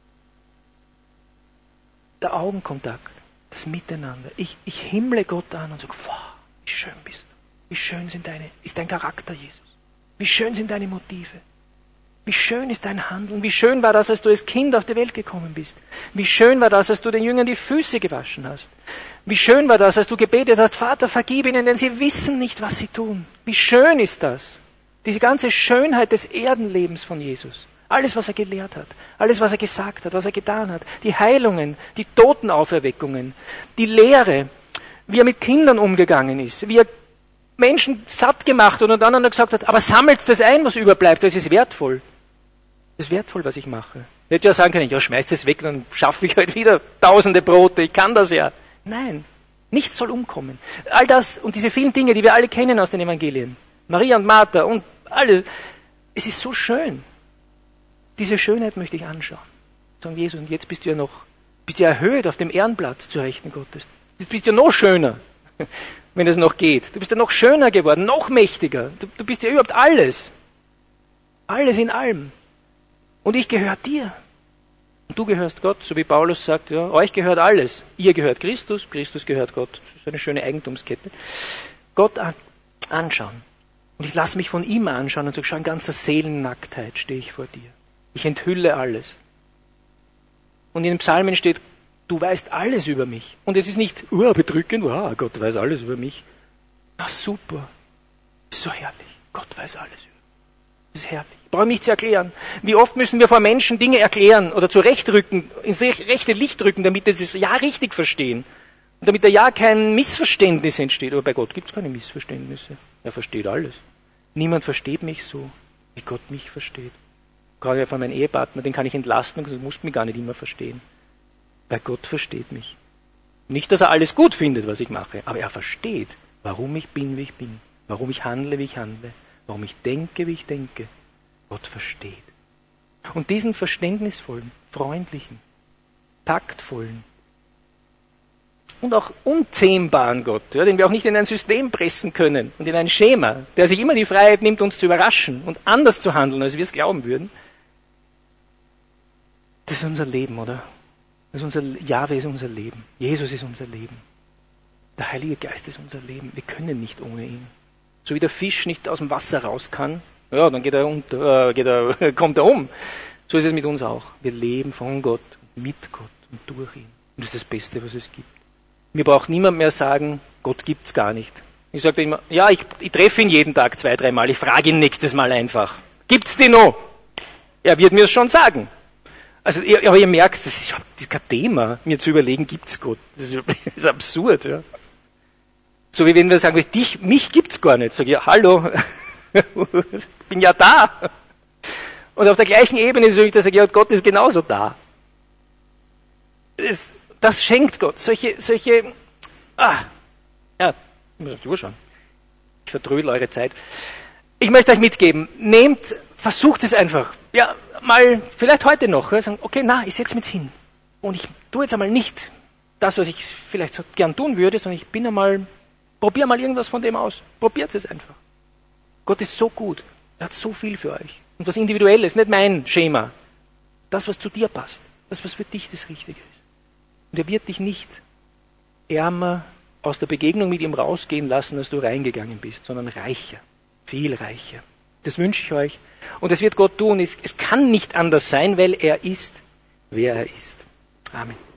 Der Augenkontakt, das Miteinander. Ich, ich himmle Gott an und sage, wow, wie schön bist du. Wie schön sind deine, ist dein Charakter, Jesus. Wie schön sind deine Motive. Wie schön ist dein Handeln. Wie schön war das, als du als Kind auf die Welt gekommen bist. Wie schön war das, als du den Jüngern die Füße gewaschen hast. Wie schön war das, als du gebetet hast, Vater, vergib ihnen, denn sie wissen nicht, was sie tun. Wie schön ist das. Diese ganze Schönheit des Erdenlebens von Jesus. Alles, was er gelehrt hat, alles, was er gesagt hat, was er getan hat, die Heilungen, die Totenauferweckungen, die Lehre, wie er mit Kindern umgegangen ist, wie er Menschen satt gemacht hat und dann hat er gesagt hat, aber sammelt das ein, was überbleibt, das ist wertvoll. Das ist wertvoll, was ich mache. Ich hätte ja sagen können, ja, schmeiß das weg, dann schaffe ich halt wieder tausende Brote, ich kann das ja. Nein, nichts soll umkommen. All das und diese vielen Dinge, die wir alle kennen aus den Evangelien, Maria und Martha und alles, es ist so schön. Diese Schönheit möchte ich anschauen. Sagen Jesus, und jetzt bist du ja noch, bist du ja erhöht auf dem Ehrenplatz zu Rechten Gottes. Jetzt bist du ja noch schöner, wenn es noch geht. Du bist ja noch schöner geworden, noch mächtiger. Du, du bist ja überhaupt alles. Alles in allem. Und ich gehöre dir. Und du gehörst Gott, so wie Paulus sagt, ja, euch gehört alles. Ihr gehört Christus, Christus gehört Gott. Das ist eine schöne Eigentumskette. Gott an, anschauen. Und ich lasse mich von ihm anschauen und sage, schau, in ganzer Seelennacktheit stehe ich vor dir. Ich enthülle alles. Und in den Psalmen steht, du weißt alles über mich. Und es ist nicht, uh, bedrückend, uh, Gott weiß alles über mich. Na super, so herrlich. Gott weiß alles über mich. Das ist herrlich. Ich brauche nichts erklären. Wie oft müssen wir vor Menschen Dinge erklären oder zurechtrücken, ins rechte Licht rücken, damit sie das Ja richtig verstehen. Und damit da ja kein Missverständnis entsteht. Aber bei Gott gibt es keine Missverständnisse. Er versteht alles. Niemand versteht mich so, wie Gott mich versteht. Gerade von meinem Ehepartner, den kann ich entlasten und du musst mich gar nicht immer verstehen. Weil Gott versteht mich. Nicht, dass er alles gut findet, was ich mache, aber er versteht, warum ich bin, wie ich bin. Warum ich handle, wie ich handle. Warum ich denke, wie ich denke. Gott versteht. Und diesen verständnisvollen, freundlichen, taktvollen und auch unzähmbaren Gott, ja, den wir auch nicht in ein System pressen können und in ein Schema, der sich immer die Freiheit nimmt, uns zu überraschen und anders zu handeln, als wir es glauben würden, das ist unser Leben, oder? Das ist unser, Jahwe ist unser Leben. Jesus ist unser Leben. Der Heilige Geist ist unser Leben. Wir können nicht ohne ihn. So wie der Fisch nicht aus dem Wasser raus kann, ja, dann geht er unter, äh, geht er, kommt er um. So ist es mit uns auch. Wir leben von Gott, mit Gott und durch ihn. Und das ist das Beste, was es gibt. Mir braucht niemand mehr sagen, Gott gibt's gar nicht. Ich sage immer, ja, ich, ich treffe ihn jeden Tag zwei, dreimal. Ich frage ihn nächstes Mal einfach. Gibt's den noch? Er wird mir es schon sagen. Also, ihr, aber ihr merkt, das ist, das ist kein Thema, mir zu überlegen, gibt's Gott. Das ist, das ist absurd, ja. So wie wenn wir sagen, dich, mich gibt's gar nicht. Sag ich, ja, hallo, ich bin ja da. Und auf der gleichen Ebene sage ich, dass ich, ja, Gott ist genauso da. Das, das schenkt Gott. Solche, solche, ah, ja, ich muss auf die Uhr schauen. Ich verdrödel eure Zeit. Ich möchte euch mitgeben, nehmt, versucht es einfach. Ja, mal, vielleicht heute noch, ja, sagen, okay, na, ich setze mich jetzt hin. Und ich tue jetzt einmal nicht das, was ich vielleicht so gern tun würde, sondern ich bin einmal, probiere mal irgendwas von dem aus. Probiert es einfach. Gott ist so gut. Er hat so viel für euch. Und was Individuelles, nicht mein Schema. Das, was zu dir passt. Das, was für dich das Richtige ist. Und er wird dich nicht ärmer aus der Begegnung mit ihm rausgehen lassen, als du reingegangen bist, sondern reicher. Viel reicher. Das wünsche ich euch. Und das wird Gott tun. Es, es kann nicht anders sein, weil er ist, wer er ist. Amen.